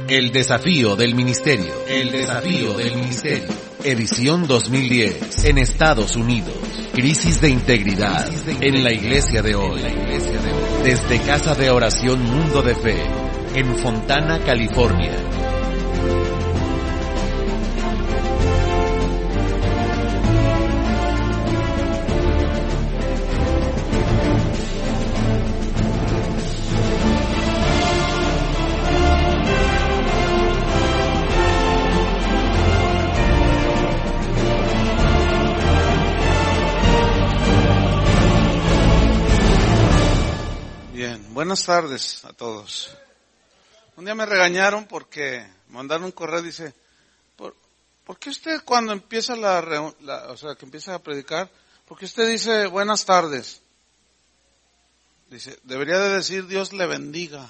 El desafío del ministerio. El desafío del ministerio. Edición 2010. En Estados Unidos. Crisis de integridad en la iglesia de hoy. Desde Casa de Oración Mundo de Fe, en Fontana, California. Buenas tardes a todos. Un día me regañaron porque mandaron un correo, dice, ¿por qué usted cuando empieza que empieza a predicar, por qué usted dice buenas tardes? Dice, debería de decir Dios le bendiga.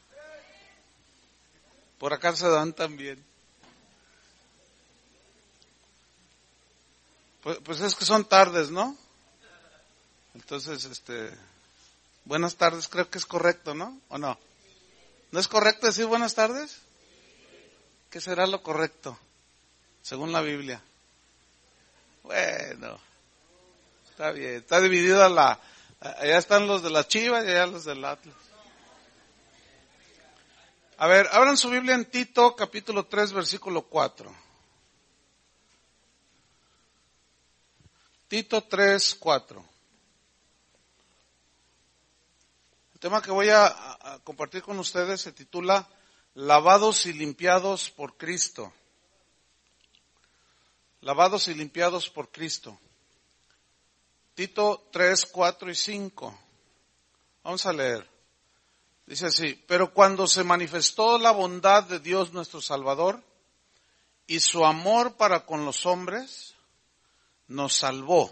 Por acá se dan también. Pues es que son tardes, ¿no? Entonces, buenas tardes, creo que es correcto, ¿no? ¿O no? ¿No es correcto decir buenas tardes? ¿Qué será lo correcto, según la Biblia? Bueno, está bien, está dividida allá están los de las Chivas y allá los del Atlas. A ver, abran su Biblia en Tito, capítulo 3, versículo 4. Tito 3, 4. El tema que voy a compartir con ustedes se titula Lavados y limpiados por Cristo. Lavados y limpiados por Cristo. Tito 3, 4 y 5. Vamos a leer. Dice así, pero cuando se manifestó la bondad de Dios nuestro Salvador y su amor para con los hombres, nos salvó.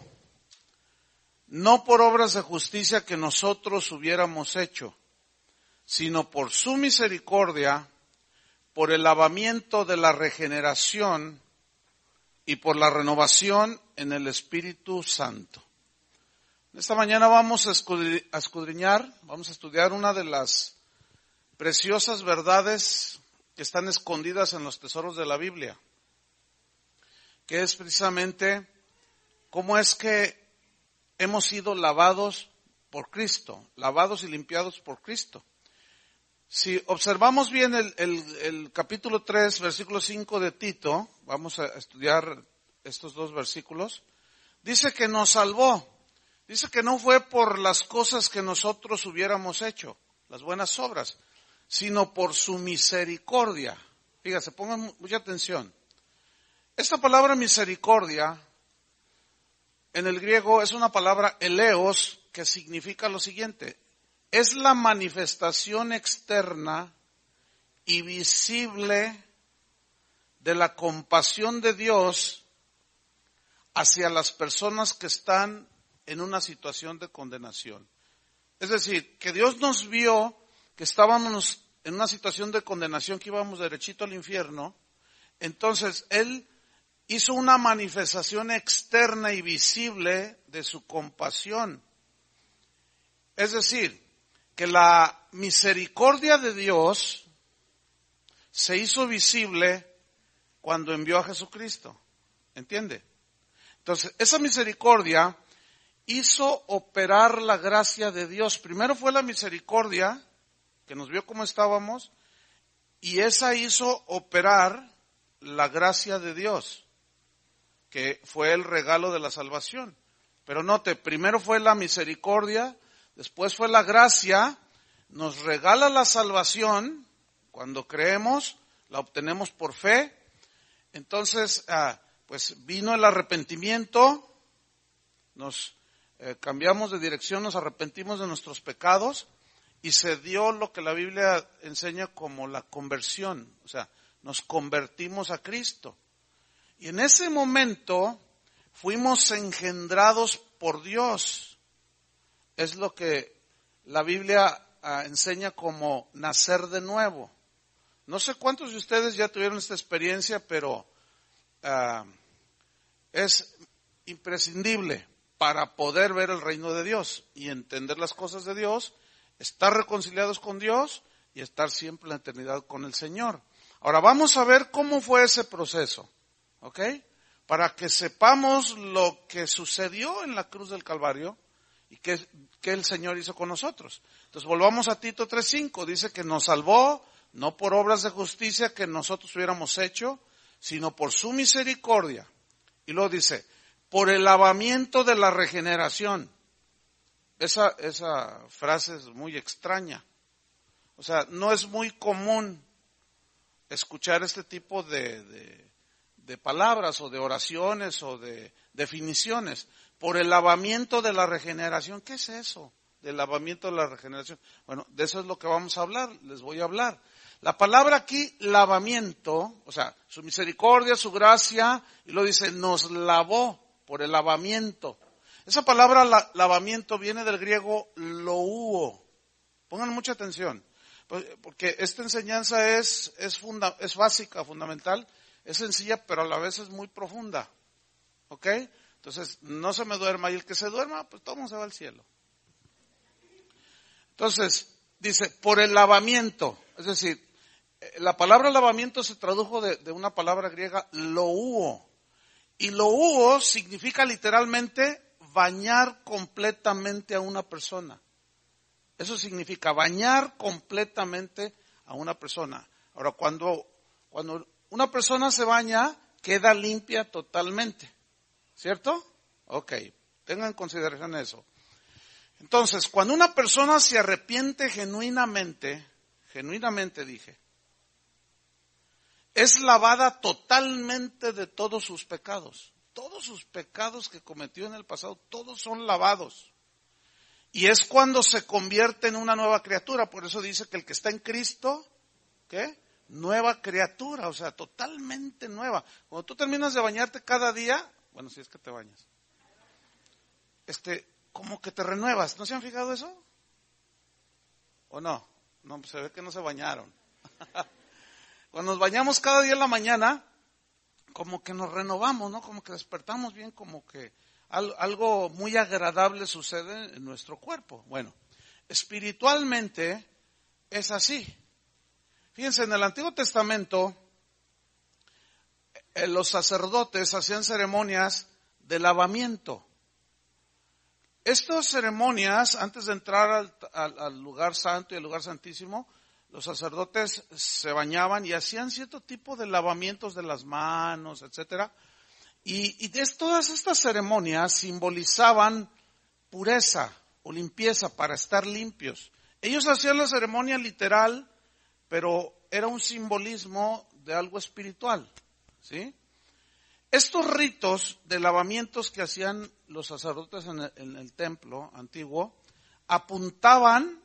No por obras de justicia que nosotros hubiéramos hecho, sino por su misericordia, por el lavamiento de la regeneración y por la renovación en el Espíritu Santo. Esta mañana vamos a escudriñar, vamos a estudiar una de las preciosas verdades que están escondidas en los tesoros de la Biblia, que es precisamente cómo es que hemos sido lavados por Cristo, lavados y limpiados por Cristo. Si observamos bien el capítulo 3, versículo 5 de Tito, vamos a estudiar estos dos versículos, dice que nos salvó, dice que no fue por las cosas que nosotros hubiéramos hecho, las buenas obras, sino por su misericordia. Fíjense, pongan mucha atención. Esta palabra misericordia en el griego es una palabra eleos que significa lo siguiente. Es la manifestación externa y visible de la compasión de Dios hacia las personas que están en una situación de condenación. Es decir, que Dios nos vio que estábamos en una situación de condenación, que íbamos derechito al infierno. Entonces, Él hizo una manifestación externa y visible de su compasión. Es decir, que la misericordia de Dios se hizo visible cuando envió a Jesucristo. ¿Entiende? Entonces, esa misericordia hizo operar la gracia de Dios. Primero fue la misericordia, que nos vio cómo estábamos, y esa hizo operar la gracia de Dios, que fue el regalo de la salvación. Pero note, primero fue la misericordia, después fue la gracia, nos regala la salvación, cuando creemos, la obtenemos por fe. Entonces, pues vino el arrepentimiento, nos cambiamos de dirección, nos arrepentimos de nuestros pecados, y se dio lo que la Biblia enseña como la conversión, o sea, nos convertimos a Cristo. Y en ese momento fuimos engendrados por Dios. Es lo que la Biblia enseña como nacer de nuevo. No sé cuántos de ustedes ya tuvieron esta experiencia, pero es imprescindible para poder ver el reino de Dios y entender las cosas de Dios, estar reconciliados con Dios y estar siempre en la eternidad con el Señor. Ahora vamos a ver cómo fue ese proceso, ¿ok? Para que sepamos lo que sucedió en la cruz del Calvario y qué el Señor hizo con nosotros. Entonces volvamos a Tito 3:5, dice que nos salvó no por obras de justicia que nosotros hubiéramos hecho, sino por su misericordia. Y luego dice, por el lavamiento de la regeneración. Esa frase es muy extraña. O sea, no es muy común escuchar este tipo de palabras o de oraciones o de definiciones. Por el lavamiento de la regeneración. ¿Qué es eso? Del lavamiento de la regeneración. Bueno, de eso es lo que vamos a hablar, les voy a hablar. La palabra aquí, lavamiento, o sea, su misericordia, su gracia, y lo dice, nos lavó por el lavamiento. Esa palabra lavamiento viene del griego louo. Pongan mucha atención, porque esta enseñanza es básica, fundamental, es sencilla, pero a la vez es muy profunda. ¿Ok? Entonces, no se me duerma, y el que se duerma, pues todo se va al cielo. Entonces, dice, por el lavamiento, es decir, la palabra lavamiento se tradujo de una palabra griega, louo. Y louo significa literalmente bañar completamente a una persona. Eso significa bañar completamente a una persona. Ahora, cuando una persona se baña, queda limpia totalmente. ¿Cierto? Ok, tengan en consideración eso. Entonces, cuando una persona se arrepiente genuinamente dije, es lavada totalmente de todos sus pecados. Todos sus pecados que cometió en el pasado, todos son lavados. Y es cuando se convierte en una nueva criatura. Por eso dice que el que está en Cristo, ¿qué? Nueva criatura, o sea, totalmente nueva. Cuando tú terminas de bañarte cada día, bueno, si es que te bañas, como que te renuevas. ¿No se han fijado eso? ¿O no? No, se ve que no se bañaron. Cuando nos bañamos cada día en la mañana, como que nos renovamos, ¿no? Como que despertamos bien, como que algo muy agradable sucede en nuestro cuerpo. Bueno, espiritualmente es así. Fíjense, en el Antiguo Testamento, los sacerdotes hacían ceremonias de lavamiento. Estas ceremonias, antes de entrar al lugar santo y al lugar santísimo, los sacerdotes se bañaban y hacían cierto tipo de lavamientos de las manos, etcétera. Y todas estas ceremonias simbolizaban pureza o limpieza para estar limpios. Ellos hacían la ceremonia literal, pero era un simbolismo de algo espiritual, ¿sí? Estos ritos de lavamientos que hacían los sacerdotes en el templo antiguo apuntaban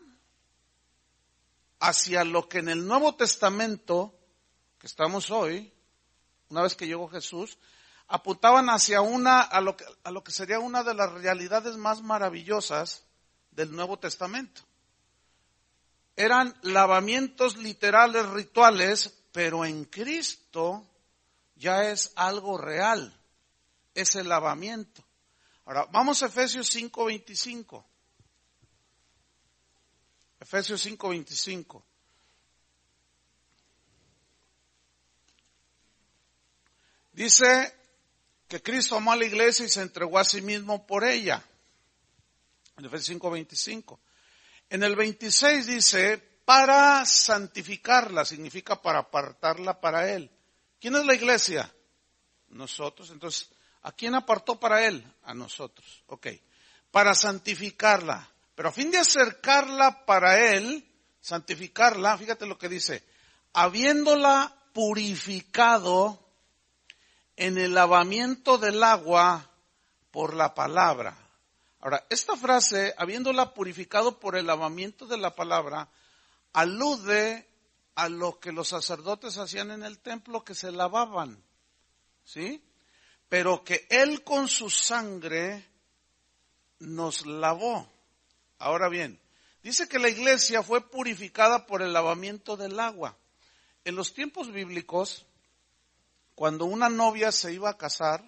hacia lo que en el Nuevo Testamento, que estamos hoy, una vez que llegó Jesús, apuntaban hacia a lo que sería una de las realidades más maravillosas del Nuevo Testamento. Eran lavamientos literales, rituales, pero en Cristo ya es algo real, ese lavamiento. Ahora, vamos a Efesios 5:25. Efesios 5:25. Dice que Cristo amó a la iglesia y se entregó a sí mismo por ella. En Efesios 5:25. En el 26 dice, para santificarla, significa para apartarla para Él. ¿Quién es la iglesia? Nosotros. Entonces, ¿a quién apartó para Él? A nosotros. Ok. Para santificarla. Pero a fin de acercarla para Él, santificarla, fíjate lo que dice, habiéndola purificado en el lavamiento del agua por la palabra. Ahora, esta frase, habiéndola purificado por el lavamiento de la palabra, alude a lo que los sacerdotes hacían en el templo, que se lavaban, ¿sí? Pero que Él con su sangre nos lavó. Ahora bien, dice que la iglesia fue purificada por el lavamiento del agua. En los tiempos bíblicos, cuando una novia se iba a casar,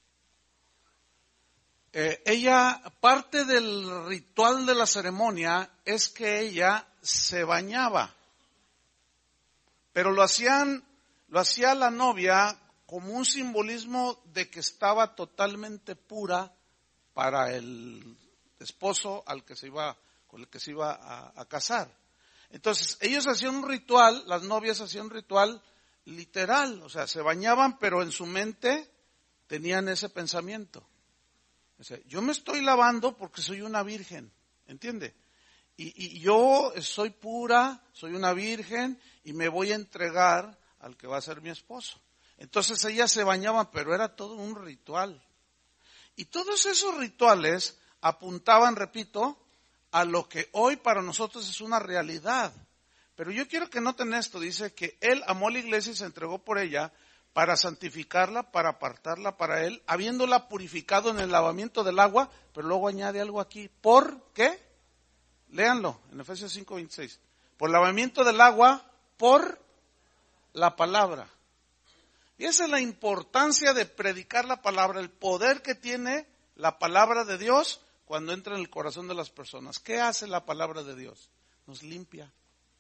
parte del ritual de la ceremonia es que ella se bañaba. Pero lo hacían lo hacía la novia como un simbolismo de que estaba totalmente pura para el esposo con el que se iba a casar. Entonces, ellos hacían un ritual, las novias hacían un ritual literal, o sea, se bañaban, pero en su mente tenían ese pensamiento. O sea, yo me estoy lavando porque soy una virgen, ¿entiende? Y yo soy pura, soy una virgen y me voy a entregar al que va a ser mi esposo. Entonces ellas se bañaban, pero era todo un ritual. Y todos esos rituales apuntaban, repito, a lo que hoy para nosotros es una realidad. Pero yo quiero que noten esto, dice que Él amó a la iglesia y se entregó por ella para santificarla, para apartarla para Él, habiéndola purificado en el lavamiento del agua, pero luego añade algo aquí. ¿Por qué? Léanlo en Efesios 5:26. Por lavamiento del agua, por la palabra. Y esa es la importancia de predicar la palabra, el poder que tiene la palabra de Dios cuando entra en el corazón de las personas. ¿Qué hace la palabra de Dios? Nos limpia.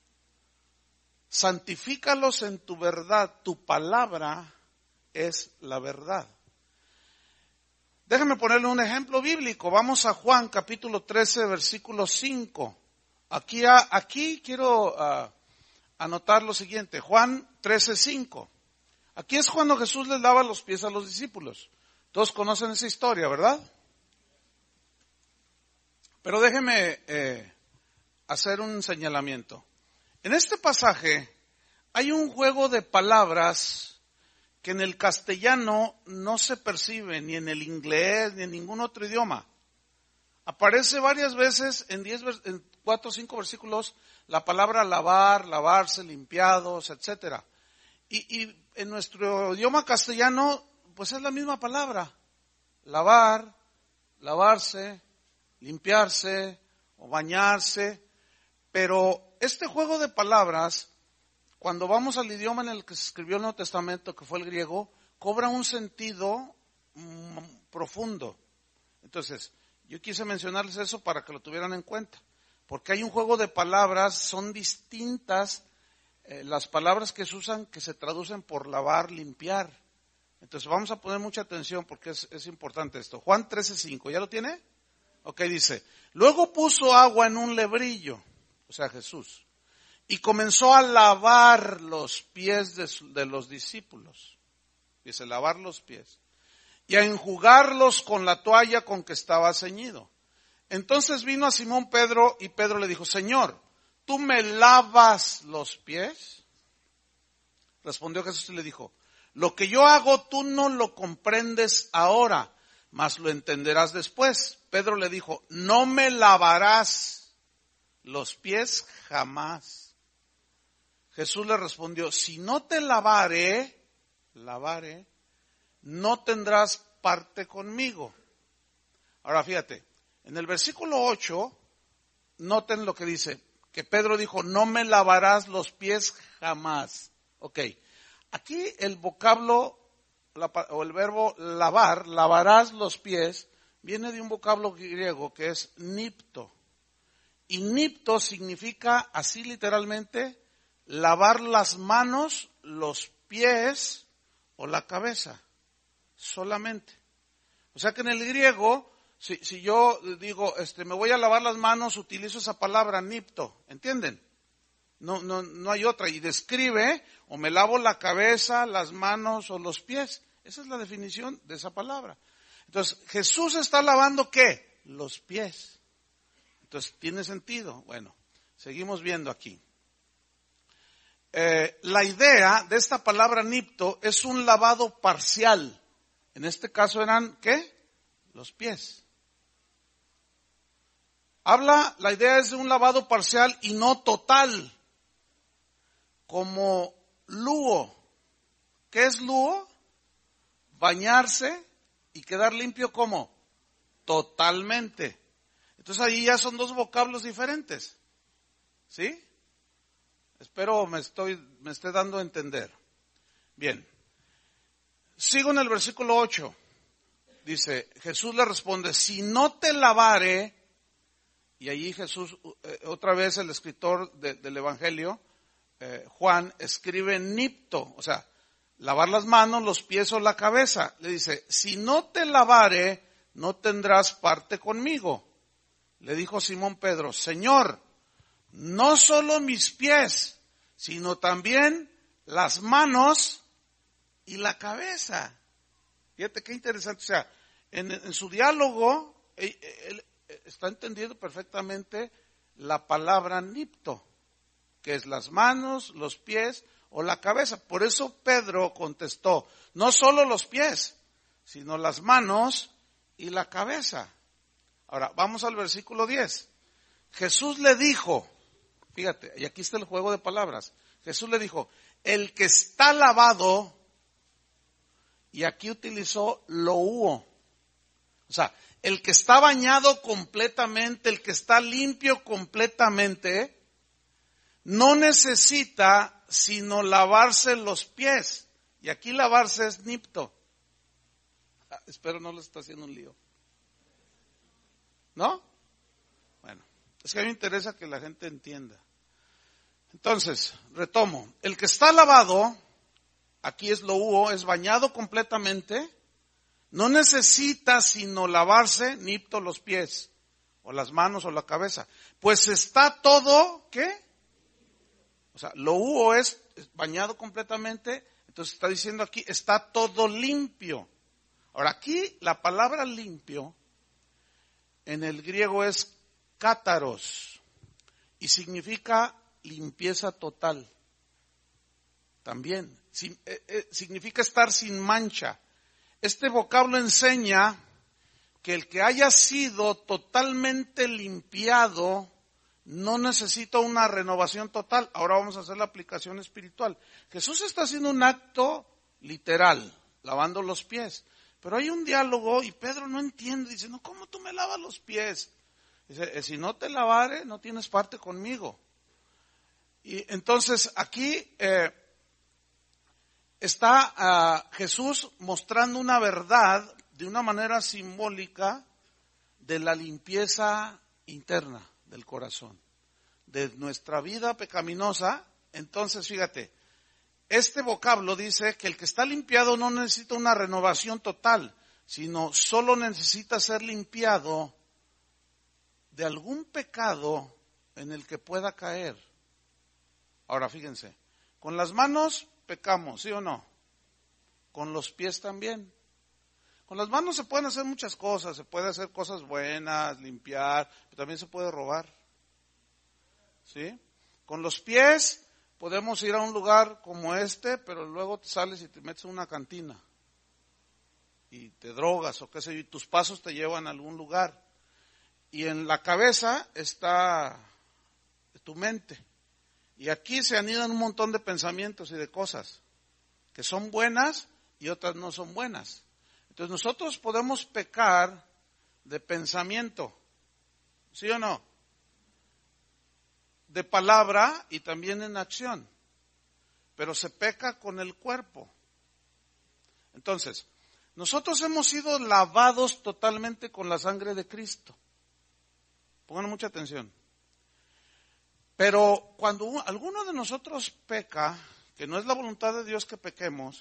Santifícalos en tu verdad, tu palabra es la verdad. Déjame ponerle un ejemplo bíblico. Vamos a Juan capítulo 13, versículo 5. Aquí quiero anotar lo siguiente. Juan 13, 5. Aquí es cuando Jesús les lava los pies a los discípulos. Todos conocen esa historia, ¿verdad? Pero déjeme hacer un señalamiento. En este pasaje hay un juego de palabras que en el castellano no se percibe, ni en el inglés, ni en ningún otro idioma. Aparece varias veces en 4 o 5 versículos la palabra lavar, lavarse, limpiados, etcétera. Y en nuestro idioma castellano, pues es la misma palabra. Lavar, lavarse, limpiarse o bañarse. Pero este juego de palabras, cuando vamos al idioma en el que se escribió el Nuevo Testamento, que fue el griego, cobra un sentido profundo. Entonces, yo quise mencionarles eso para que lo tuvieran en cuenta. Porque hay un juego de palabras, son distintas las palabras que se usan, que se traducen por lavar, limpiar. Entonces vamos a poner mucha atención porque es importante esto. Juan 13:5, ¿ya lo tiene? Ok, dice, luego puso agua en un lebrillo, o sea Jesús, y comenzó a lavar los pies de los discípulos. Dice, lavar los pies. Y a enjugarlos con la toalla con que estaba ceñido. Entonces vino a Simón Pedro y Pedro le dijo, Señor, ¿tú me lavas los pies? Respondió Jesús y le dijo, lo que yo hago tú no lo comprendes ahora, mas lo entenderás después. Pedro le dijo, no me lavarás los pies jamás. Jesús le respondió, si no te lavare, no tendrás parte conmigo. Ahora fíjate, en el versículo 8, noten lo que dice, que Pedro dijo, no me lavarás los pies jamás. Ok, aquí el vocablo o el verbo lavar, lavarás los pies, viene de un vocablo griego que es nipto. Y nipto significa así literalmente, lavar las manos, los pies o la cabeza, solamente. O sea que en el griego, si yo digo, me voy a lavar las manos, utilizo esa palabra nipto, ¿entienden? No hay otra. Y describe, o me lavo la cabeza, las manos o los pies. Esa es la definición de esa palabra. Entonces, Jesús está lavando ¿qué? Los pies. Entonces, ¿tiene sentido? Bueno, seguimos viendo aquí. La idea de esta palabra nipto es un lavado parcial. En este caso eran, ¿qué? Los pies. La idea es de un lavado parcial y no total. Como luo. ¿Qué es luo? Bañarse y quedar limpio ¿cómo? Totalmente. Entonces ahí ya son dos vocablos diferentes. ¿Sí? Espero me esté dando a entender. Bien. Sigo en el versículo 8. Dice, Jesús le responde, si no te lavare, y allí Jesús, otra vez el escritor del Evangelio, Juan, escribe nipto, o sea, lavar las manos, los pies o la cabeza. Le dice, si no te lavare, no tendrás parte conmigo. Le dijo Simón Pedro, Señor, no solo mis pies, sino también las manos y la cabeza. Fíjate qué interesante. O sea, en su diálogo, él está entendiendo perfectamente la palabra nipto, que es las manos, los pies o la cabeza. Por eso Pedro contestó, no solo los pies, sino las manos y la cabeza. Ahora, vamos al versículo 10. Jesús le dijo, fíjate, y aquí está el juego de palabras. Jesús le dijo, el que está lavado, y aquí utilizó lo huo. O sea, el que está bañado completamente, el que está limpio completamente, no necesita sino lavarse los pies. Y aquí lavarse es nipto. Espero no les está haciendo un lío. ¿No? Bueno, es que a mí me interesa que la gente entienda. Entonces, retomo. El que está lavado, aquí es lo huo, es bañado completamente, no necesita sino lavarse, nipto, los pies, o las manos o la cabeza. Pues está todo, ¿qué? O sea, lo huo es bañado completamente, entonces está diciendo aquí, está todo limpio. Ahora aquí la palabra limpio en el griego es cátaros y significa limpieza total. También significa estar sin mancha. Este vocablo enseña que el que haya sido totalmente limpiado no necesita una renovación total. Ahora vamos a hacer la aplicación espiritual. Jesús está haciendo un acto literal, lavando los pies. Pero hay un diálogo y Pedro no entiende. Dice, no, ¿cómo tú me lavas los pies? Dice, si no te lavare, no tienes parte conmigo. Y entonces aquí está Jesús mostrando una verdad de una manera simbólica de la limpieza interna del corazón, de nuestra vida pecaminosa. Entonces, fíjate, este vocablo dice que el que está limpiado no necesita una renovación total, sino solo necesita ser limpiado de algún pecado en el que pueda caer. Ahora, fíjense, con las manos pecamos, ¿sí o no? Con los pies también. Con las manos se pueden hacer muchas cosas, se puede hacer cosas buenas, limpiar, pero también se puede robar. ¿Sí? Con los pies podemos ir a un lugar como este, pero luego te sales y te metes en una cantina. Y te drogas o qué sé yo, y tus pasos te llevan a algún lugar. Y en la cabeza está tu mente. Y aquí se anidan un montón de pensamientos y de cosas que son buenas y otras no son buenas. Entonces nosotros podemos pecar de pensamiento, ¿sí o no? De palabra y también en acción, pero se peca con el cuerpo. Entonces, nosotros hemos sido lavados totalmente con la sangre de Cristo. Pongan mucha atención. Pero cuando alguno de nosotros peca, que no es la voluntad de Dios que pequemos,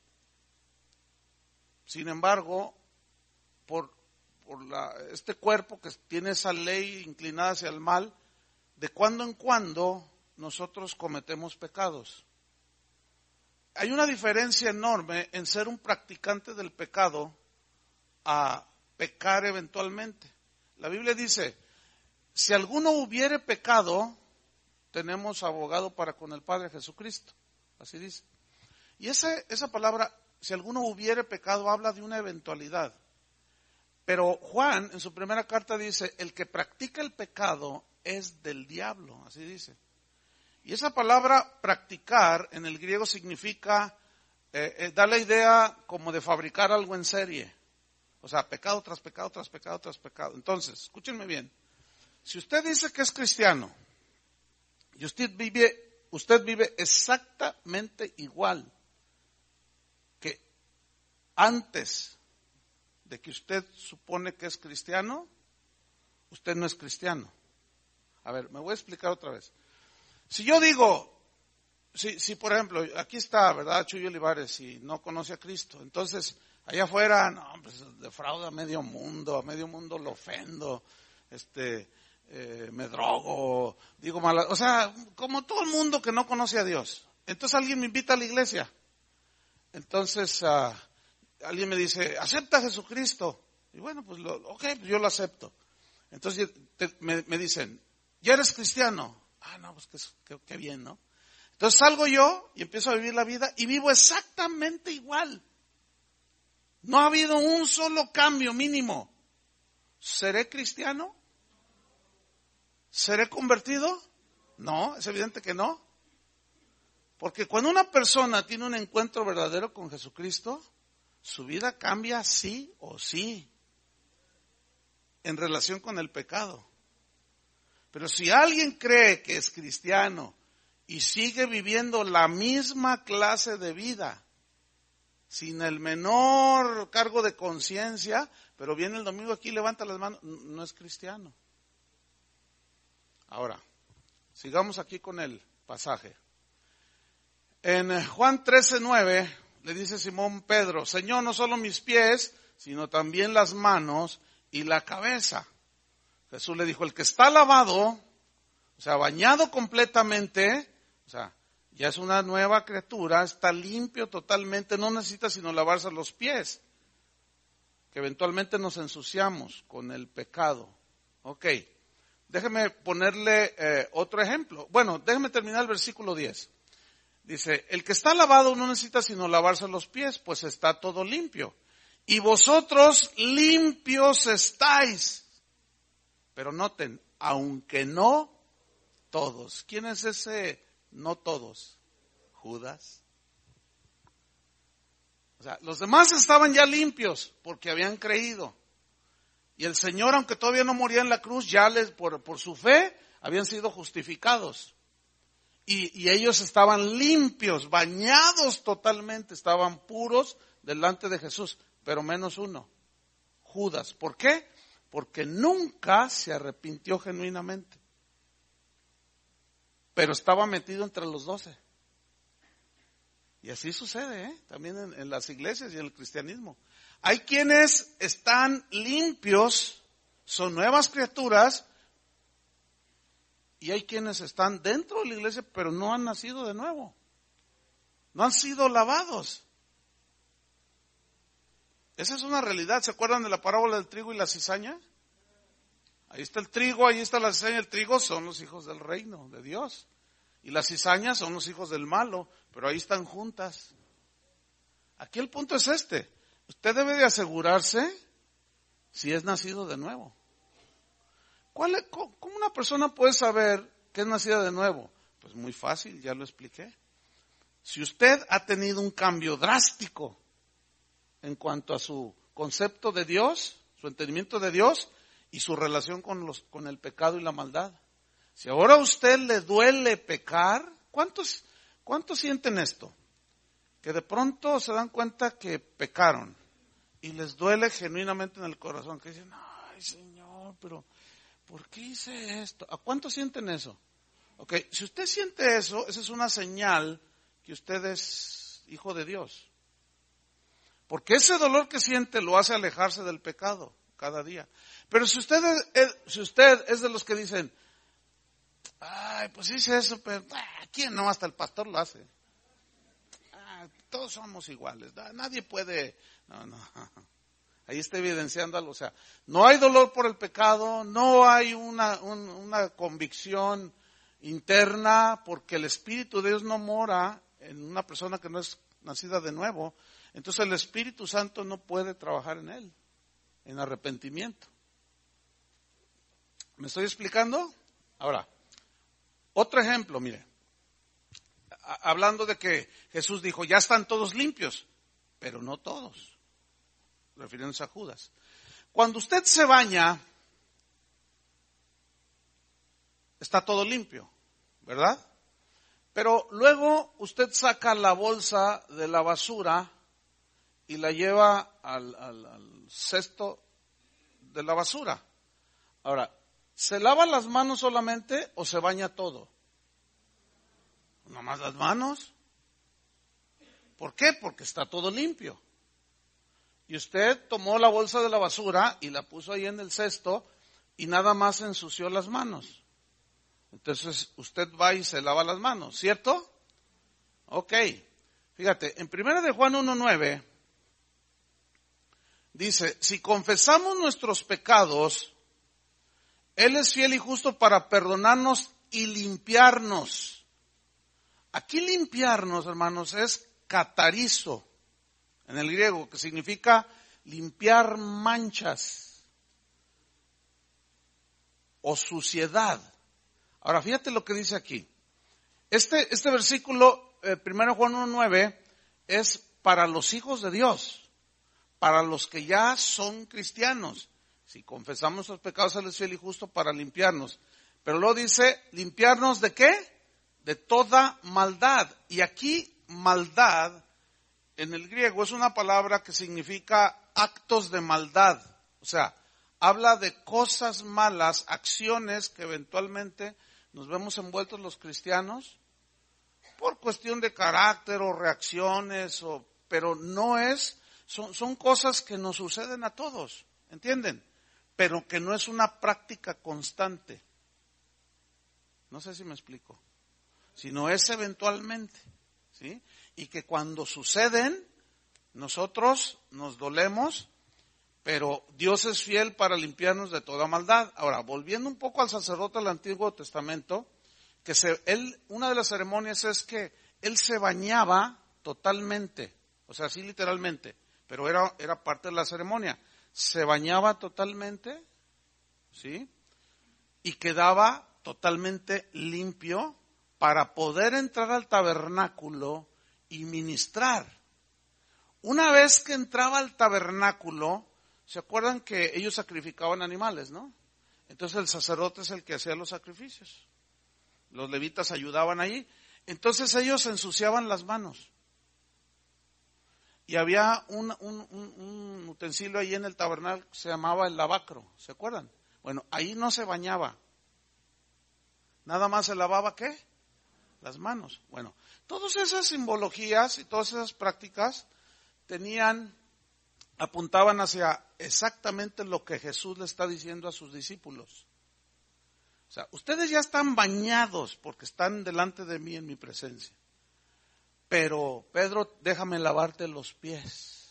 sin embargo, por este cuerpo que tiene esa ley inclinada hacia el mal, de cuando en cuando nosotros cometemos pecados. Hay una diferencia enorme en ser un practicante del pecado a pecar eventualmente. La Biblia dice, si alguno hubiere pecado, tenemos abogado para con el Padre, Jesucristo. Así dice. Y esa palabra, si alguno hubiere pecado, habla de una eventualidad. Pero Juan, en su primera carta, dice, el que practica el pecado es del diablo. Así dice. Y esa palabra practicar en el griego significa, da la idea como de fabricar algo en serie. O sea, pecado tras pecado, tras pecado, tras pecado. Entonces, escúchenme bien. Si usted dice que es cristiano, y usted vive exactamente igual que antes de que usted supone que es cristiano, usted no es cristiano. A ver, me voy a explicar otra vez. Si yo digo, si por ejemplo, aquí está, ¿verdad? Chuy Olivares y no conoce a Cristo. Entonces, allá afuera, no, pues defrauda a medio mundo lo ofendo, me drogo, digo malas, o sea, como todo el mundo que no conoce a Dios. Entonces alguien me invita a la iglesia. Entonces, alguien me dice, acepta a Jesucristo. Y bueno, pues pues yo lo acepto. Entonces me dicen, ¿ya eres cristiano? No, pues qué bien, ¿no? Entonces salgo yo y empiezo a vivir la vida y vivo exactamente igual. No ha habido un solo cambio mínimo. ¿Seré cristiano? ¿Seré convertido? No, es evidente que no. Porque cuando una persona tiene un encuentro verdadero con Jesucristo, su vida cambia sí o sí en relación con el pecado. Pero si alguien cree que es cristiano y sigue viviendo la misma clase de vida, sin el menor cargo de conciencia, pero viene el domingo aquí y levanta las manos, no es cristiano. Ahora, sigamos aquí con el pasaje. En Juan 13:9 le dice Simón Pedro, Señor, no solo mis pies, sino también las manos y la cabeza. Jesús le dijo, el que está lavado, o sea, bañado completamente, o sea, ya es una nueva criatura, está limpio totalmente, no necesita sino lavarse los pies, que eventualmente nos ensuciamos con el pecado. Ok, déjeme ponerle otro ejemplo. Bueno, déjeme terminar el versículo 10. Dice, el que está lavado no necesita sino lavarse los pies, pues está todo limpio. Y vosotros limpios estáis. Pero noten, aunque no todos. ¿Quién es ese no todos? Judas. O sea, los demás estaban ya limpios porque habían creído. Y el Señor, aunque todavía no moría en la cruz, ya por su fe habían sido justificados. Y ellos estaban limpios, bañados totalmente, estaban puros delante de Jesús, pero menos uno, Judas. ¿Por qué? Porque nunca se arrepintió genuinamente, pero estaba metido entre los 12. Y así sucede, también en las iglesias y en el cristianismo. Hay quienes están limpios, son nuevas criaturas, y hay quienes están dentro de la iglesia, pero no han nacido de nuevo. No han sido lavados. Esa es una realidad. ¿Se acuerdan de la parábola del trigo y la cizaña? Ahí está el trigo, ahí está la cizaña. El trigo son los hijos del reino de Dios. Y las cizañas son los hijos del malo, pero ahí están juntas. Aquí el punto es este. Usted debe de asegurarse si es nacido de nuevo. ¿Cómo una persona puede saber que es nacida de nuevo? Pues muy fácil, ya lo expliqué. Si usted ha tenido un cambio drástico en cuanto a su concepto de Dios, su entendimiento de Dios y su relación con el pecado y la maldad. Si ahora a usted le duele pecar, ¿cuántos sienten esto? Que de pronto se dan cuenta que pecaron y les duele genuinamente en el corazón, que dicen, ay Señor, pero ¿por qué hice esto? ¿A cuántos sienten eso? Ok, si usted siente eso, esa es una señal que usted es hijo de Dios. Porque ese dolor que siente lo hace alejarse del pecado cada día. Pero si usted es de los que dicen, ay, pues hice eso, pero ¿quién no? Hasta el pastor lo hace. Todos somos iguales, nadie puede, no. Ahí está evidenciando algo, o sea, no hay dolor por el pecado, no hay una convicción interna, porque el Espíritu de Dios no mora en una persona que no es nacida de nuevo. Entonces el Espíritu Santo no puede trabajar en él, en arrepentimiento. ¿Me estoy explicando? Ahora, otro ejemplo, mire, hablando de que Jesús dijo, ya están todos limpios, pero no todos, refiriéndose a Judas. Cuando usted se baña, está todo limpio, ¿verdad? Pero luego usted saca la bolsa de la basura y la lleva al cesto de la basura. Ahora, ¿se lava las manos solamente o se baña todo? Nomás las manos. ¿Por qué? Porque está todo limpio. Y usted tomó la bolsa de la basura y la puso ahí en el cesto y nada más ensució las manos. Entonces usted va y se lava las manos, ¿cierto? Ok. Fíjate, en 1 de Juan 1:9 dice, si confesamos nuestros pecados, Él es fiel y justo para perdonarnos y limpiarnos. Aquí limpiarnos, hermanos, es catarizo, en el griego, que significa limpiar manchas o suciedad. Ahora, fíjate lo que dice aquí. Este versículo, 1 Juan 1:9, es para los hijos de Dios, para los que ya son cristianos. Si confesamos nuestros pecados, Él es fiel y justo para limpiarnos. Pero luego dice, ¿limpiarnos de qué? De toda maldad. Y aquí, maldad, en el griego, es una palabra que significa actos de maldad. O sea, habla de cosas malas, acciones que eventualmente nos vemos envueltos los cristianos por cuestión de carácter o reacciones, pero no es, son cosas que nos suceden a todos, ¿entienden? Pero que no es una práctica constante. No sé si me explico. Sino es eventualmente, ¿sí? Y que cuando suceden, nosotros nos dolemos, pero Dios es fiel para limpiarnos de toda maldad. Ahora, volviendo un poco al sacerdote del Antiguo Testamento, una de las ceremonias es que él se bañaba totalmente, o sea, así literalmente, pero era parte de la ceremonia. Se bañaba totalmente, ¿sí? Y quedaba totalmente limpio para poder entrar al tabernáculo y ministrar. Una vez que entraba al tabernáculo, ¿se acuerdan que ellos sacrificaban animales, no? Entonces el sacerdote es el que hacía los sacrificios. Los levitas ayudaban ahí. Entonces ellos ensuciaban las manos. Y había un utensilio ahí en el tabernáculo que se llamaba el lavacro, ¿se acuerdan? Bueno, ahí no se bañaba. Nada más se lavaba, ¿qué? Las manos. Bueno, todas esas simbologías y todas esas prácticas apuntaban hacia exactamente lo que Jesús le está diciendo a sus discípulos. O sea, ustedes ya están bañados porque están delante de mí en mi presencia. Pero, Pedro, déjame lavarte los pies.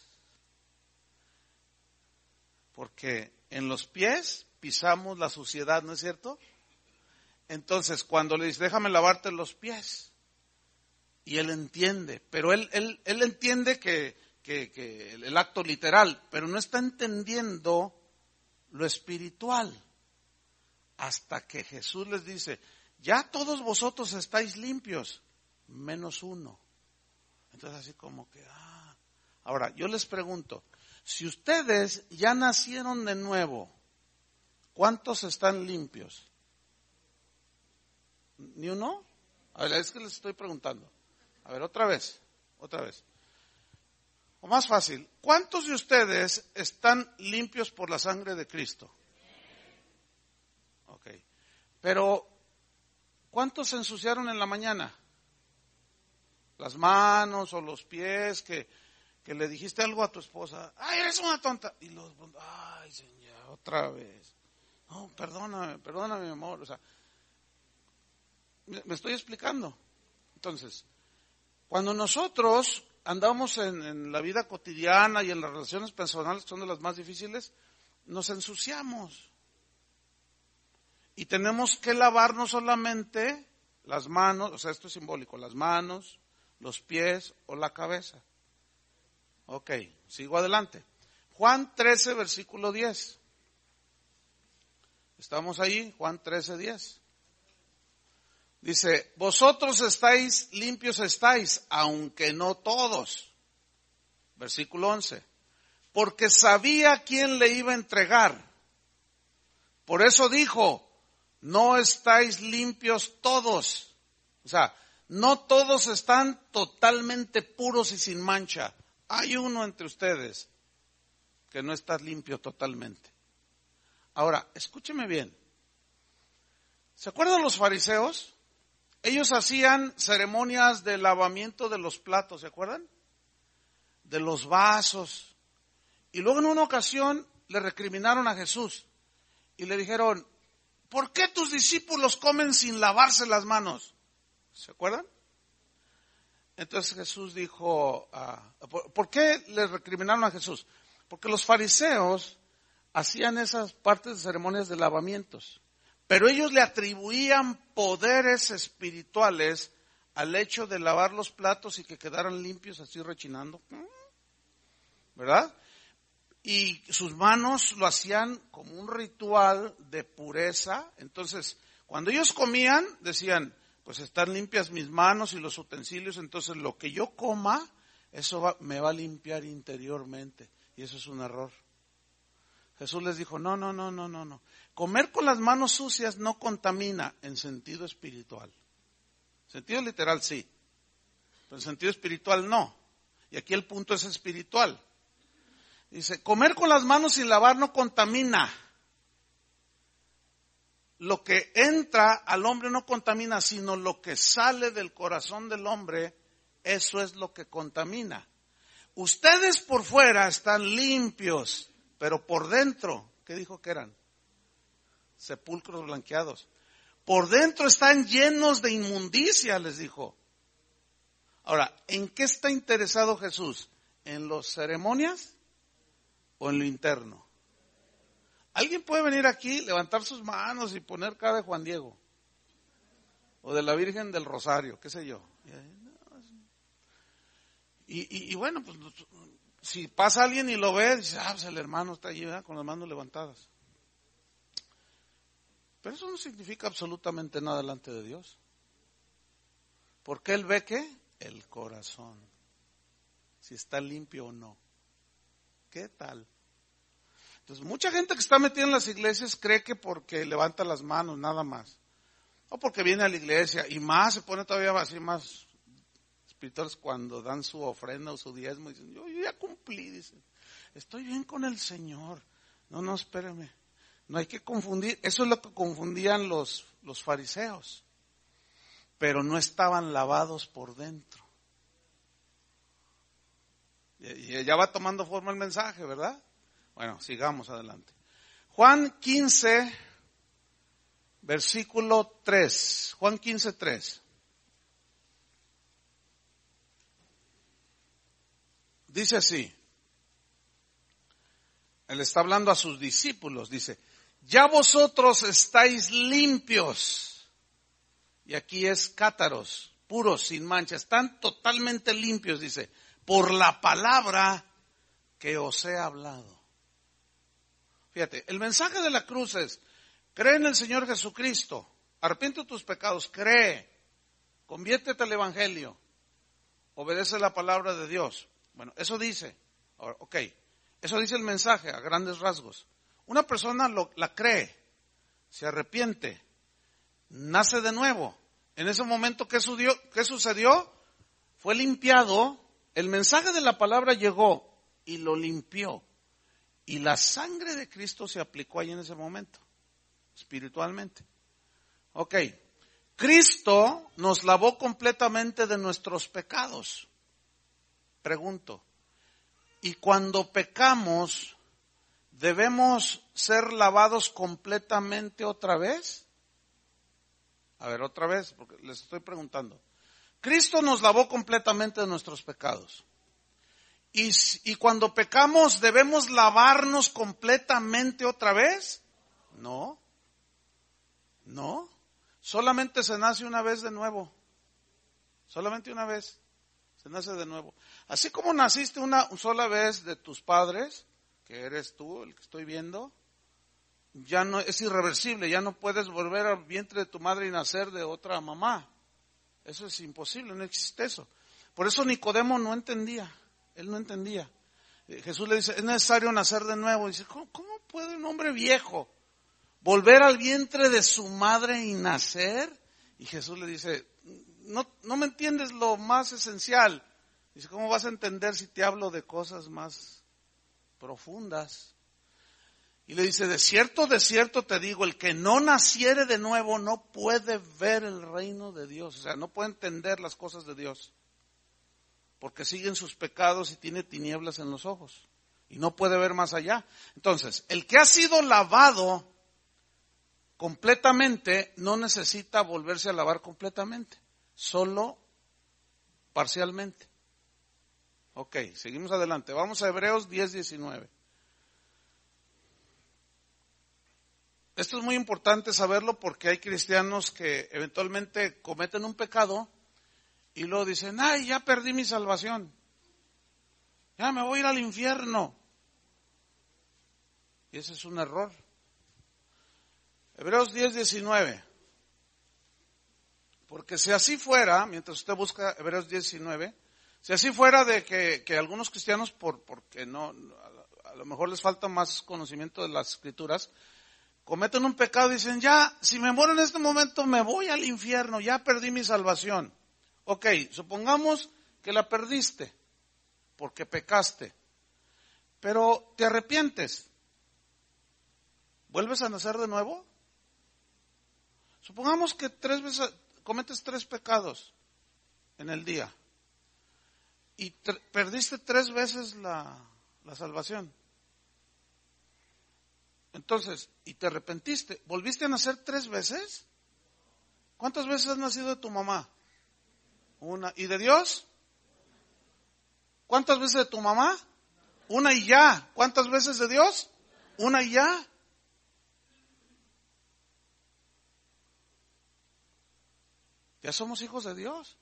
Porque en los pies pisamos la suciedad, ¿no es cierto? Entonces, cuando le dice, déjame lavarte los pies, y él entiende, pero él entiende que el acto literal, pero no está entendiendo lo espiritual, hasta que Jesús les dice, ya todos vosotros estáis limpios, menos uno. Entonces así como que, Ahora, yo les pregunto, si ustedes ya nacieron de nuevo, ¿cuántos están limpios? ¿Ni uno? A ver, es que les estoy preguntando. A ver, otra vez. O más fácil, ¿cuántos de ustedes están limpios por la sangre de Cristo? Ok. Pero, ¿cuántos se ensuciaron en la mañana? Las manos o los pies, que le dijiste algo a tu esposa. ¡Ay, eres una tonta! Y ¡ay, señor, otra vez! No, perdóname, mi amor. O sea, me estoy explicando. Entonces, cuando nosotros andamos en la vida cotidiana y en las relaciones personales, que son de las más difíciles, nos ensuciamos. Y tenemos que lavar no solamente las manos, o sea, esto es simbólico, las manos, los pies o la cabeza. Ok, sigo adelante. Juan 13, versículo 10. ¿Estamos ahí? Juan 13, 10. Dice, vosotros limpios estáis, aunque no todos. Versículo 11. Porque sabía quién le iba a entregar. Por eso dijo, no estáis limpios todos. O sea, no todos están totalmente puros y sin mancha. Hay uno entre ustedes que no está limpio totalmente. Ahora, escúcheme bien. ¿Se acuerdan los fariseos? ellos hacían ceremonias de lavamiento de los platos, ¿se acuerdan? De los vasos. Y luego en una ocasión le recriminaron a Jesús y le dijeron, ¿por qué tus discípulos comen sin lavarse las manos? ¿Se acuerdan? Entonces Jesús dijo, ¿por qué le recriminaron a Jesús? Porque los fariseos hacían esas partes de ceremonias de lavamientos, pero ellos le atribuían poderes espirituales al hecho de lavar los platos y que quedaran limpios así rechinando, ¿verdad? Y sus manos lo hacían como un ritual de pureza. Entonces, cuando ellos comían, decían, pues están limpias mis manos y los utensilios, entonces lo que yo coma, eso me va a limpiar interiormente. Y eso es un error. Jesús les dijo, no. Comer con las manos sucias no contamina en sentido espiritual. En sentido literal sí, pero en sentido espiritual no. Y aquí el punto es espiritual. Dice, comer con las manos sin lavar no contamina. Lo que entra al hombre no contamina, sino lo que sale del corazón del hombre, eso es lo que contamina. Ustedes por fuera están limpios, pero por dentro, ¿qué dijo que eran? Sepulcros blanqueados. Por dentro están llenos de inmundicia, les dijo. Ahora, ¿en qué está interesado Jesús? ¿En las ceremonias o en lo interno? ¿Alguien puede venir aquí, levantar sus manos y poner cara de Juan Diego? O de la Virgen del Rosario, qué sé yo. Y bueno, pues si pasa alguien y lo ve, dice, pues el hermano está allí, ¿verdad? Con las manos levantadas. Pero eso no significa absolutamente nada delante de Dios. Porque Él ve ¿qué? El corazón. Si está limpio o no. ¿Qué tal? Entonces, mucha gente que está metida en las iglesias cree que porque levanta las manos, nada más. O porque viene a la iglesia y más, se pone todavía así más espirituales cuando dan su ofrenda o su diezmo. Y dicen, yo ya cumplí, dicen. Estoy bien con el Señor. No, espérame. No hay que confundir. Eso es lo que confundían los fariseos. Pero no estaban lavados por dentro. Y ya va tomando forma el mensaje, ¿verdad? Bueno, sigamos adelante. Juan 15, versículo 3. Juan 15, 3. Dice así. Él está hablando a sus discípulos. Dice, ya vosotros estáis limpios. Y aquí es cátaros, puros, sin mancha. Están totalmente limpios, dice, por la palabra que os he hablado. Fíjate, el mensaje de la cruz es, cree en el Señor Jesucristo, arrepiente de tus pecados, cree, conviértete al Evangelio, obedece la palabra de Dios. Bueno, eso dice, ahora, eso dice el mensaje a grandes rasgos. Una persona la cree, se arrepiente, nace de nuevo. En ese momento, ¿qué sucedió? Fue limpiado, el mensaje de la palabra llegó y lo limpió. Y la sangre de Cristo se aplicó ahí en ese momento, espiritualmente. Cristo nos lavó completamente de nuestros pecados. Pregunto, ¿y cuando pecamos, debemos ser lavados completamente otra vez? A ver, otra vez, porque les estoy preguntando. Cristo nos lavó completamente de nuestros pecados. ¿Y cuando pecamos, debemos lavarnos completamente otra vez? No. Solamente se nace una vez de nuevo. Solamente una vez se nace de nuevo. Así como naciste una sola vez de tus padres, que eres tú, el que estoy viendo, ya no es irreversible, ya no puedes volver al vientre de tu madre y nacer de otra mamá. Eso es imposible, no existe eso. Por eso Nicodemo no entendía. Él no entendía. Jesús le dice, es necesario nacer de nuevo. Y dice, ¿cómo puede un hombre viejo volver al vientre de su madre y nacer? Y Jesús le dice, no me entiendes lo más esencial. Dice, ¿cómo vas a entender si te hablo de cosas más profundas? Y le dice, de cierto te digo, el que no naciere de nuevo no puede ver el reino de Dios. O sea, no puede entender las cosas de Dios. Porque sigue en sus pecados y tiene tinieblas en los ojos. Y no puede ver más allá. Entonces, el que ha sido lavado completamente no necesita volverse a lavar completamente. Solo parcialmente. Ok, seguimos adelante. Vamos a Hebreos 10:19. Esto es muy importante saberlo porque hay cristianos que eventualmente cometen un pecado y luego dicen, ay, ya perdí mi salvación. Ya me voy a ir al infierno. Y ese es un error. Hebreos 10:19. Porque si así fuera, mientras usted busca Hebreos 10:19, si así fuera de que algunos cristianos, porque no, a lo mejor les falta más conocimiento de las escrituras, cometen un pecado y dicen, ya, si me muero en este momento me voy al infierno, ya perdí mi salvación. Ok, supongamos que la perdiste, porque pecaste, pero te arrepientes. ¿Vuelves a nacer de nuevo? Supongamos que 3 veces cometes 3 pecados en el día y perdiste 3 veces la salvación. Entonces, y te arrepentiste, ¿volviste a nacer 3 veces? ¿Cuántas veces has nacido de tu mamá? 1. ¿Y de Dios? ¿Cuántas veces de tu mamá? 1 y ya. ¿Cuántas veces de Dios? 1 y ya. Ya somos hijos de Dios.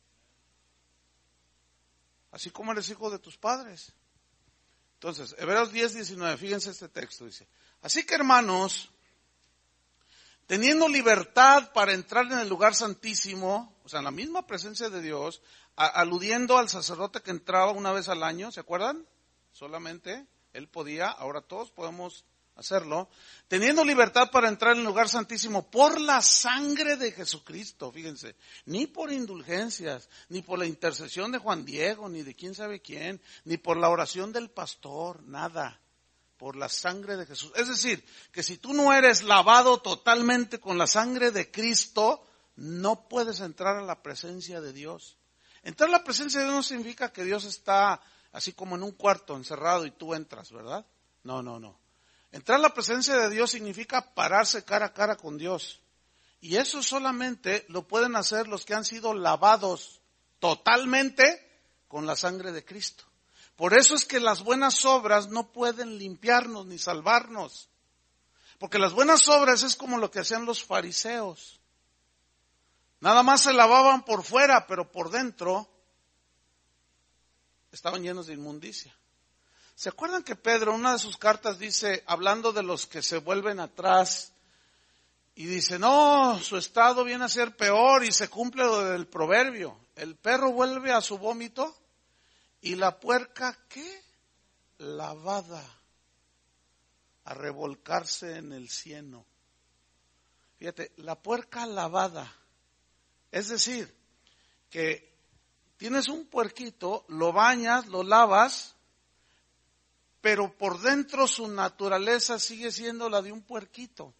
Así como eres hijo de tus padres. Entonces, Hebreos 10:19, fíjense este texto, dice, así que hermanos, teniendo libertad para entrar en el lugar santísimo, o sea, en la misma presencia de Dios, aludiendo al sacerdote que entraba una vez al año, ¿se acuerdan? Solamente él podía, ahora todos podemos hacerlo, teniendo libertad para entrar en el lugar santísimo por la sangre de Jesucristo, fíjense, ni por indulgencias, ni por la intercesión de Juan Diego, ni de quién sabe quién, ni por la oración del pastor, nada, por la sangre de Jesús. Es decir, que si tú no eres lavado totalmente con la sangre de Cristo, no puedes entrar a la presencia de Dios. Entrar a la presencia de Dios no significa que Dios está así como en un cuarto encerrado y tú entras, ¿verdad? No. Entrar a la presencia de Dios significa pararse cara a cara con Dios. Y eso solamente lo pueden hacer los que han sido lavados totalmente con la sangre de Cristo. Por eso es que las buenas obras no pueden limpiarnos ni salvarnos. Porque las buenas obras es como lo que hacían los fariseos. Nada más se lavaban por fuera, pero por dentro estaban llenos de inmundicia. ¿Se acuerdan que Pedro en una de sus cartas dice, hablando de los que se vuelven atrás, y dice, no, su estado viene a ser peor y se cumple lo del proverbio? El perro vuelve a su vómito y la puerca, ¿qué? Lavada, a revolcarse en el cieno. Fíjate, la puerca lavada. Es decir, que tienes un puerquito, lo bañas, lo lavas, pero por dentro su naturaleza sigue siendo la de un puerquito.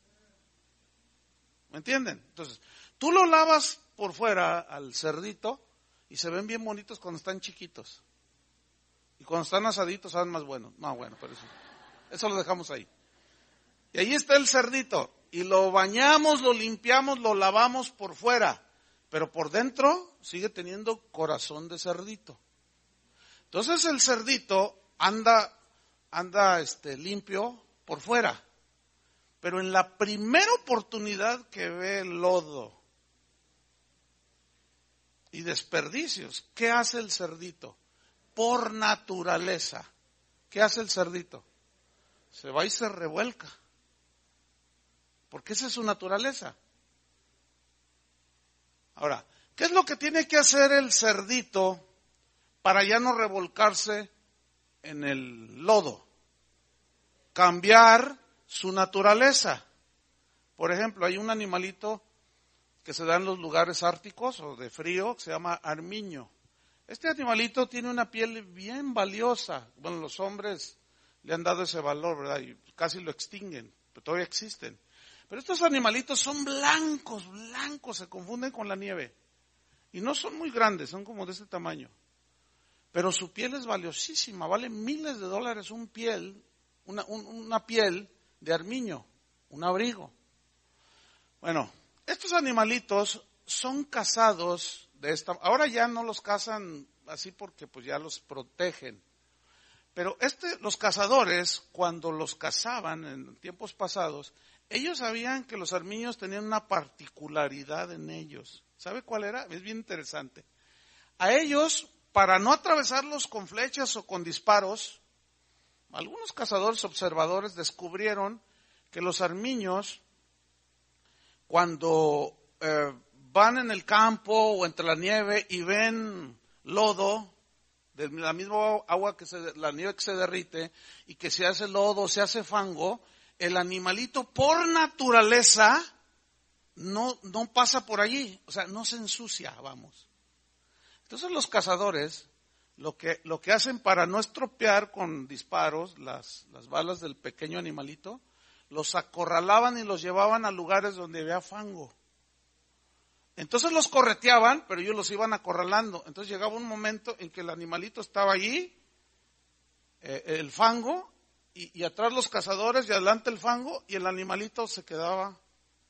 ¿Me entienden? Entonces, tú lo lavas por fuera al cerdito y se ven bien bonitos cuando están chiquitos. Y cuando están asaditos saben más buenos. No, bueno, pero eso lo dejamos ahí. Y ahí está el cerdito. Y lo bañamos, lo limpiamos, lo lavamos por fuera. Pero por dentro sigue teniendo corazón de cerdito. Entonces el cerdito anda limpio por fuera. Pero en la primera oportunidad que ve lodo y desperdicios, ¿qué hace el cerdito? Por naturaleza, ¿qué hace el cerdito? Se va y se revuelca. Porque esa es su naturaleza. Ahora, ¿qué es lo que tiene que hacer el cerdito para ya no revolcarse en el lodo? Cambiar su naturaleza. Por ejemplo, hay un animalito que se da en los lugares árticos o de frío, que se llama armiño. Este animalito tiene una piel bien valiosa. Bueno, los hombres le han dado ese valor, ¿verdad? Y casi lo extinguen, pero todavía existen. Pero estos animalitos son blancos, se confunden con la nieve. Y no son muy grandes, son como de este tamaño. Pero su piel es valiosísima, vale miles de dólares una piel de armiño, un abrigo. Bueno, estos animalitos son cazados ahora ya no los cazan así porque pues ya los protegen. Pero los cazadores, cuando los cazaban en tiempos pasados, ellos sabían que los armiños tenían una particularidad en ellos. ¿Sabe cuál era? Es bien interesante. A ellos, para no atravesarlos con flechas o con disparos, algunos cazadores observadores descubrieron que los armiños, cuando van en el campo o entre la nieve y ven lodo, de la misma agua la nieve que se derrite y que se hace lodo, se hace fango, el animalito por naturaleza no pasa por allí, o sea, no se ensucia, vamos. Entonces los cazadores lo que hacen para no estropear con disparos las balas del pequeño animalito, los acorralaban y los llevaban a lugares donde había fango. Entonces los correteaban, pero ellos los iban acorralando. Entonces llegaba un momento en que el animalito estaba allí, el fango, y atrás los cazadores y adelante el fango, y el animalito se quedaba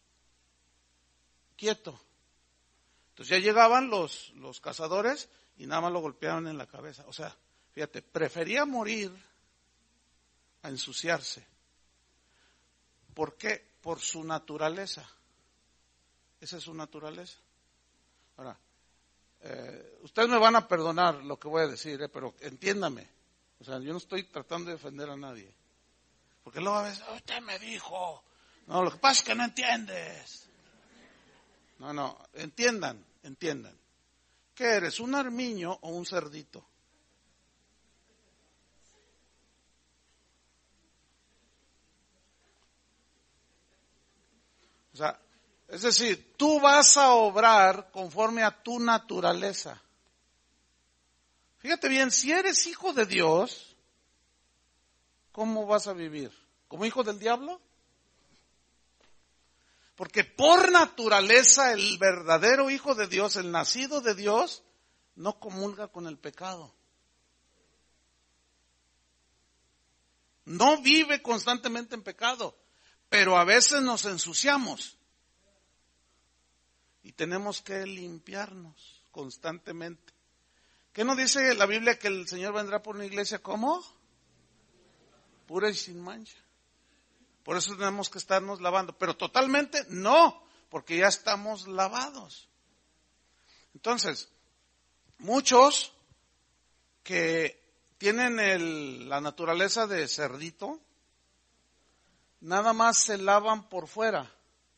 quieto. Entonces ya llegaban los cazadores y nada más lo golpeaban en la cabeza. O sea, fíjate, prefería morir a ensuciarse. ¿Por qué? Por su naturaleza. Esa es su naturaleza. Ahora, ustedes me van a perdonar lo que voy a decir, pero entiéndame. O sea, yo no estoy tratando de defender a nadie. Porque luego a veces, usted me dijo. No, lo que pasa es que no entiendes. No, entiendan. ¿Qué eres, un armiño o un cerdito? O sea, es decir, tú vas a obrar conforme a tu naturaleza. Fíjate bien, si eres hijo de Dios, ¿cómo vas a vivir? ¿Como hijo del diablo? Porque por naturaleza el verdadero hijo de Dios, el nacido de Dios, no comulga con el pecado. No vive constantemente en pecado, pero a veces nos ensuciamos. Y tenemos que limpiarnos constantemente. ¿Qué nos dice la Biblia? Que el Señor vendrá por una iglesia ¿cómo? Pura y sin mancha. Por eso tenemos que estarnos lavando. Pero totalmente no, porque ya estamos lavados. Entonces, muchos que tienen la naturaleza de cerdito, nada más se lavan por fuera.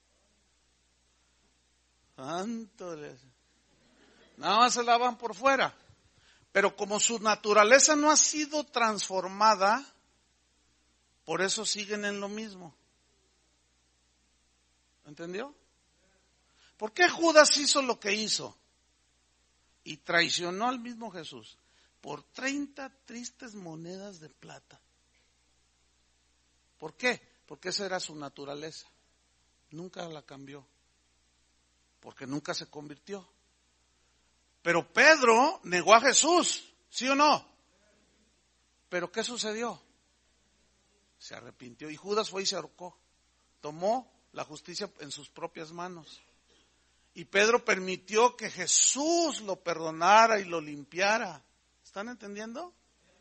Nada más se lavan por fuera. Pero como su naturaleza no ha sido transformada, por eso siguen en lo mismo. ¿Entendió? ¿Por qué Judas hizo lo que hizo? Y traicionó al mismo Jesús por 30 tristes monedas de plata. ¿Por qué? Porque esa era su naturaleza. Nunca la cambió. Porque nunca se convirtió. Pero Pedro negó a Jesús, ¿sí o no? ¿Pero qué sucedió? Se arrepintió y Judas fue y se ahorcó. Tomó la justicia en sus propias manos. Y Pedro permitió que Jesús lo perdonara y lo limpiara. ¿Están entendiendo?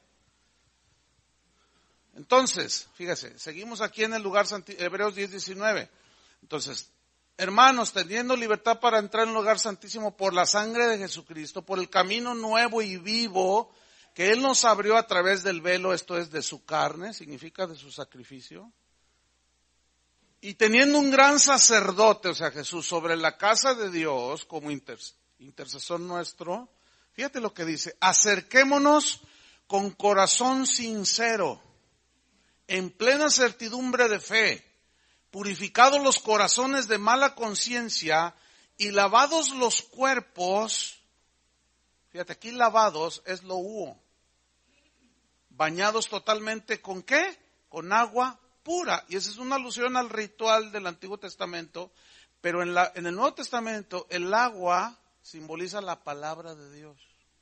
Entonces, fíjese, seguimos aquí en el lugar Hebreos 10:19. Entonces, hermanos, teniendo libertad para entrar en el lugar santísimo por la sangre de Jesucristo, por el camino nuevo y vivo que Él nos abrió a través del velo, esto es de su carne, significa de su sacrificio. Y teniendo un gran sacerdote, o sea Jesús, sobre la casa de Dios como intercesor nuestro, fíjate lo que dice, acerquémonos con corazón sincero, en plena certidumbre de fe, purificados los corazones de mala conciencia y lavados los cuerpos, fíjate aquí lavados es lo huo, bañados totalmente ¿con qué? Con agua pura. Y esa es una alusión al ritual del Antiguo Testamento, pero en el Nuevo Testamento el agua simboliza la palabra de Dios.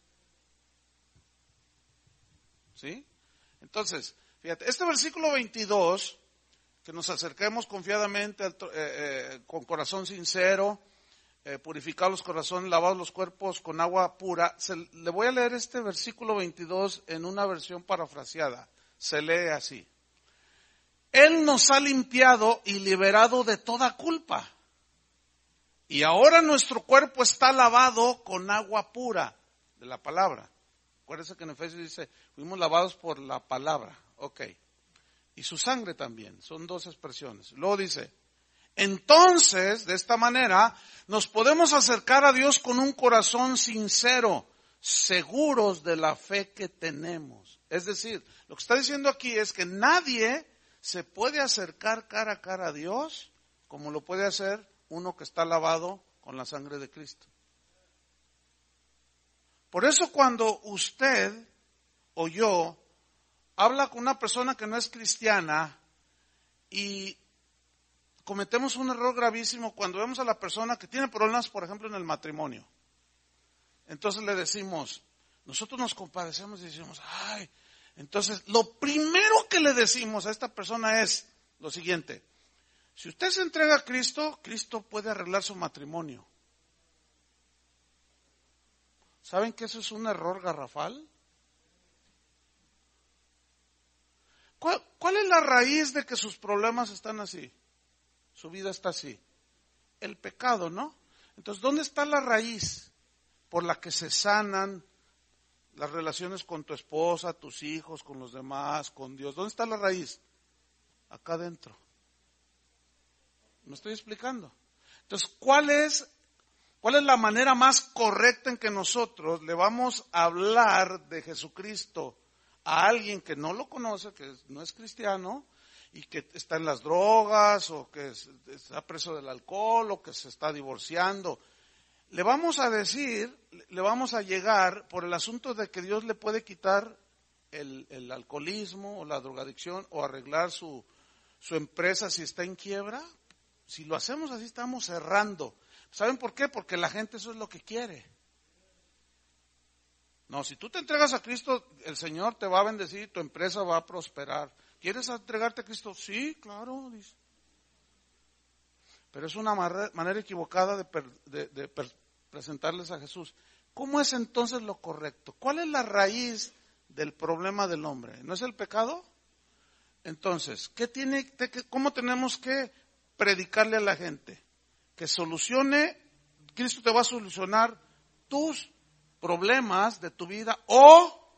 ¿Sí? Entonces, fíjate, este versículo 22, que nos acerquemos confiadamente, con corazón sincero, purificados los corazones, lavados los cuerpos con agua pura. Le voy a leer este versículo 22 en una versión parafraseada. Se lee así: Él nos ha limpiado y liberado de toda culpa. Y ahora nuestro cuerpo está lavado con agua pura de la palabra. Acuérdense que en Efesios dice, fuimos lavados por la palabra. Ok. Y su sangre también. Son dos expresiones. Luego dice, entonces, de esta manera, nos podemos acercar a Dios con un corazón sincero, seguros de la fe que tenemos. Es decir, lo que está diciendo aquí es que nadie se puede acercar cara a cara a Dios como lo puede hacer uno que está lavado con la sangre de Cristo. Por eso cuando usted o yo habla con una persona que no es cristiana y cometemos un error gravísimo cuando vemos a la persona que tiene problemas, por ejemplo, en el matrimonio. Entonces le decimos, nosotros nos compadecemos y decimos, ay, entonces lo primero que le decimos a esta persona es lo siguiente: si usted se entrega a Cristo, Cristo puede arreglar su matrimonio. ¿Saben que eso es un error garrafal? ¿Cuál es la raíz de que sus problemas están así? Su vida está así. El pecado, ¿no? Entonces, ¿dónde está la raíz por la que se sanan las relaciones con tu esposa, tus hijos, con los demás, con Dios? ¿Dónde está la raíz? Acá adentro. ¿Me estoy explicando? Entonces, ¿cuál es la manera más correcta en que nosotros le vamos a hablar de Jesucristo a alguien que no lo conoce, que no es cristiano y que está en las drogas o que está preso del alcohol o que se está divorciando? Le vamos a decir, le vamos a llegar por el asunto de que Dios le puede quitar el alcoholismo o la drogadicción o arreglar su empresa si está en quiebra. Si lo hacemos así, estamos cerrando. ¿Saben por qué? Porque la gente eso es lo que quiere. No, si tú te entregas a Cristo, el Señor te va a bendecir, tu empresa va a prosperar. ¿Quieres entregarte a Cristo? Sí, claro, dice. Pero es una manera equivocada de presentarles a Jesús. ¿Cómo es entonces lo correcto? ¿Cuál es la raíz del problema del hombre? ¿No es el pecado? Entonces, ¿cómo tenemos que predicarle a la gente? Que Cristo te va a solucionar tus problemas de tu vida, o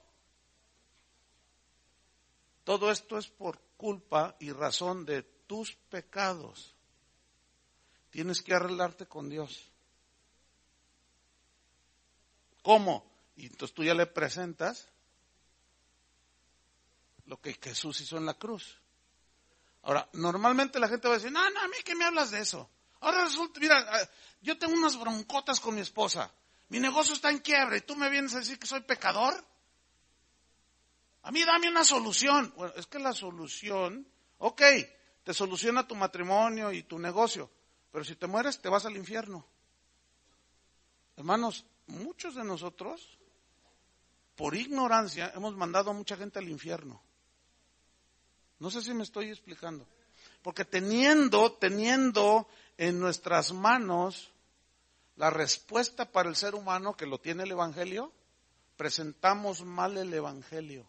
todo esto es por culpa y razón de tus pecados. Tienes que arreglarte con Dios. ¿Cómo? Y entonces tú ya le presentas lo que Jesús hizo en la cruz. Ahora, normalmente la gente va a decir, no, a mí ¿qué me hablas de eso? Ahora resulta, mira, yo tengo unas broncotas con mi esposa, mi negocio está en quiebra y tú me vienes a decir que soy pecador. A mí dame una solución. Bueno, es que la solución, ok, te soluciona tu matrimonio y tu negocio, pero si te mueres te vas al infierno. Hermanos, muchos de nosotros, por ignorancia, hemos mandado a mucha gente al infierno. No sé si me estoy explicando. Porque teniendo en nuestras manos la respuesta para el ser humano que lo tiene el Evangelio, presentamos mal el Evangelio.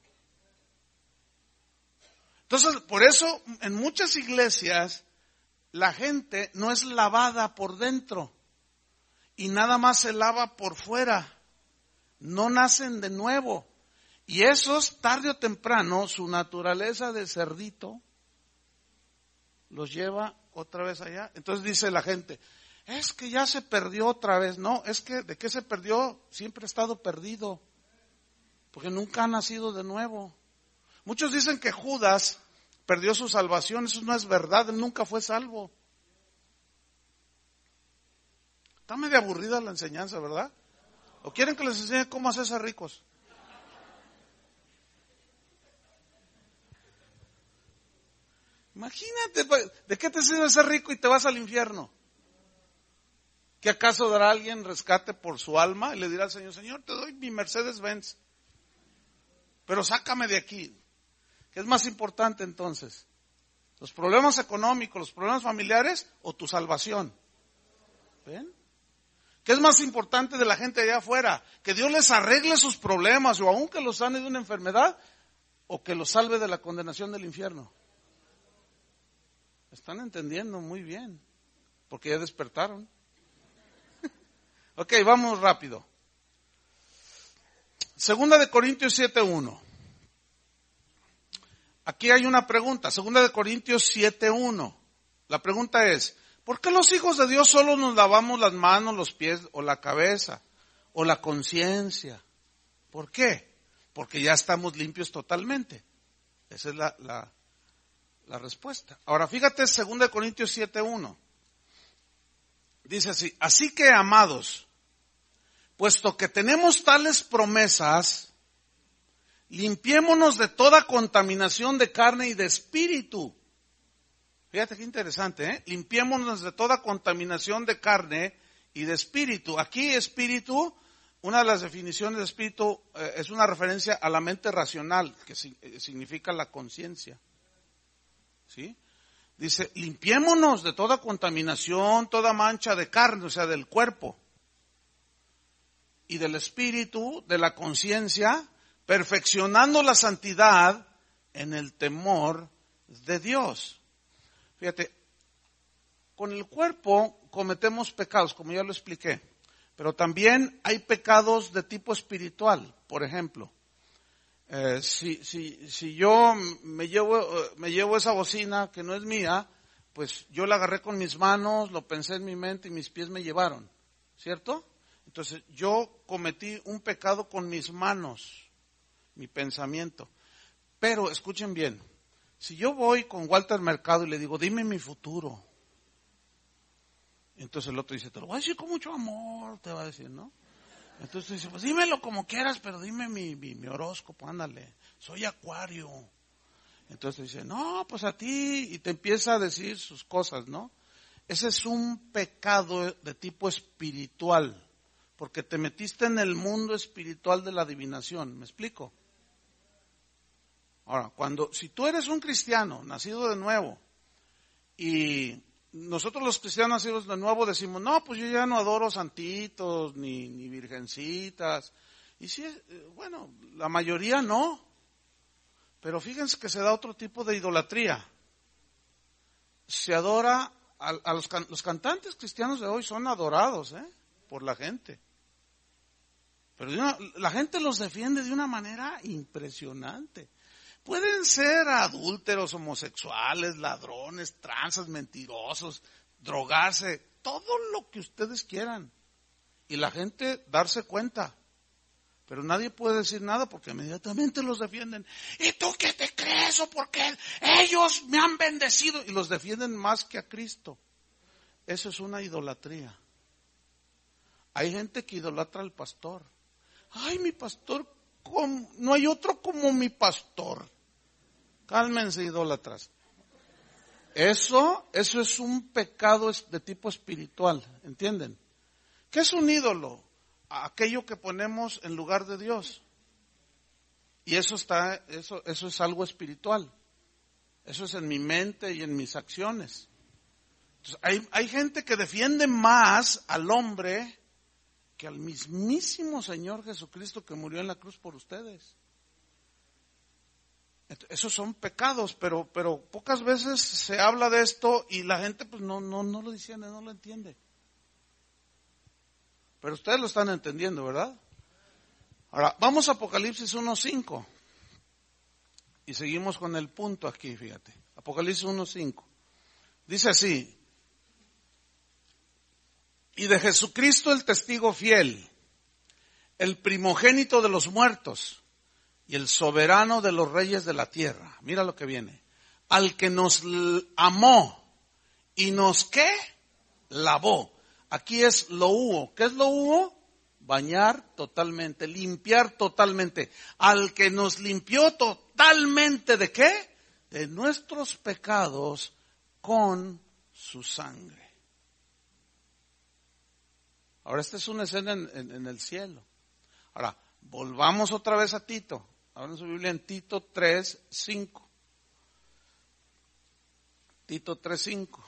Entonces, por eso en muchas iglesias la gente no es lavada por dentro y nada más se lava por fuera. No nacen de nuevo. Y esos, tarde o temprano, su naturaleza de cerdito los lleva otra vez allá. Entonces dice la gente, es que ya se perdió otra vez. No, es que ¿de qué se perdió? Siempre ha estado perdido, porque nunca ha nacido de nuevo. Muchos dicen que Judas perdió su salvación. Eso no es verdad, él nunca fue salvo. Está medio aburrida la enseñanza, ¿verdad? ¿O quieren que les enseñe cómo hacerse ricos? Imagínate, ¿de qué te sirve ser rico y te vas al infierno? ¿Qué acaso dará alguien rescate por su alma? Y le dirá al Señor, Señor, te doy mi Mercedes-Benz, pero sácame de aquí. ¿Qué es más importante entonces? ¿Los problemas económicos, los problemas familiares o tu salvación? ¿Ven? ¿Qué es más importante de la gente allá afuera? ¿Que Dios les arregle sus problemas o aún que los sane de una enfermedad o que los salve de la condenación del infierno? ¿Están entendiendo? Muy bien, porque ya despertaron. Ok, vamos rápido. Segunda de Corintios 7:1. Aquí hay una pregunta. Segunda de Corintios 7:1. La pregunta es, ¿por qué los hijos de Dios solo nos lavamos las manos, los pies o la cabeza o la conciencia? ¿Por qué? Porque ya estamos limpios totalmente. Esa es la respuesta. Ahora fíjate, 2 Corintios 7:1. Dice así, así que amados, puesto que tenemos tales promesas, limpiémonos de toda contaminación de carne y de espíritu. Fíjate qué interesante, ¿eh? Limpiémonos de toda contaminación de carne y de espíritu. Aquí espíritu, una de las definiciones de espíritu es una referencia a la mente racional, que significa la conciencia. ¿Sí? Dice, limpiémonos de toda contaminación, toda mancha de carne, o sea, del cuerpo. Y del espíritu, de la conciencia, perfeccionando la santidad en el temor de Dios. Fíjate, con el cuerpo cometemos pecados, como ya lo expliqué, pero también hay pecados de tipo espiritual. Por ejemplo, si yo me llevo esa bocina que no es mía, pues yo la agarré con mis manos, lo pensé en mi mente y mis pies me llevaron, ¿cierto? Entonces yo cometí un pecado con mis manos, mi pensamiento. Pero escuchen bien, si yo voy con Walter Mercado y le digo, dime mi futuro, entonces el otro dice, te lo voy a decir con mucho amor, te va a decir, ¿no? Entonces dice, pues dímelo como quieras, pero dime mi horóscopo, ándale, soy Acuario. Entonces dice, no, pues a ti, y te empieza a decir sus cosas, ¿no? Ese es un pecado de tipo espiritual, porque te metiste en el mundo espiritual de la adivinación, ¿me explico? Ahora, si tú eres un cristiano, nacido de nuevo, y nosotros los cristianos nacidos de nuevo decimos, no, pues yo ya no adoro santitos, ni virgencitas, y sí, bueno, la mayoría no, pero fíjense que se da otro tipo de idolatría. Se adora, los cantantes cristianos de hoy son adorados, por la gente. Pero la gente los defiende de una manera impresionante. Pueden ser adúlteros, homosexuales, ladrones, tranzas, mentirosos, drogarse, todo lo que ustedes quieran. Y la gente darse cuenta. Pero nadie puede decir nada porque inmediatamente los defienden. ¿Y tú qué te crees? ¿O por qué ellos me han bendecido? Y los defienden más que a Cristo. Eso es una idolatría. Hay gente que idolatra al pastor. Ay, mi pastor, no hay otro como mi pastor. Cálmense, idólatras. Eso es un pecado de tipo espiritual, ¿entienden? ¿Qué es un ídolo? Aquello que ponemos en lugar de Dios. Y eso es algo espiritual. Eso es en mi mente y en mis acciones. Entonces, hay gente que defiende más al hombre que al mismísimo Señor Jesucristo que murió en la cruz por ustedes. Esos son pecados, pero pocas veces se habla de esto y la gente pues no lo discierne, no lo entiende. Pero ustedes lo están entendiendo, ¿verdad? Ahora, vamos a Apocalipsis 1:5. Y seguimos con el punto aquí, fíjate. Apocalipsis 1:5. Dice así: y de Jesucristo el testigo fiel, el primogénito de los muertos y el soberano de los reyes de la tierra. Mira lo que viene. Al que nos amó y nos, ¿qué? Lavó. Aquí es lo hubo. ¿Qué es lo hubo? Bañar totalmente, limpiar totalmente. Al que nos limpió totalmente, ¿de qué? de nuestros pecados con su sangre. Ahora esta es una escena en el cielo. Ahora, volvamos otra vez a Tito. Ahora en su Biblia en Tito 3:5. Tito 3:5.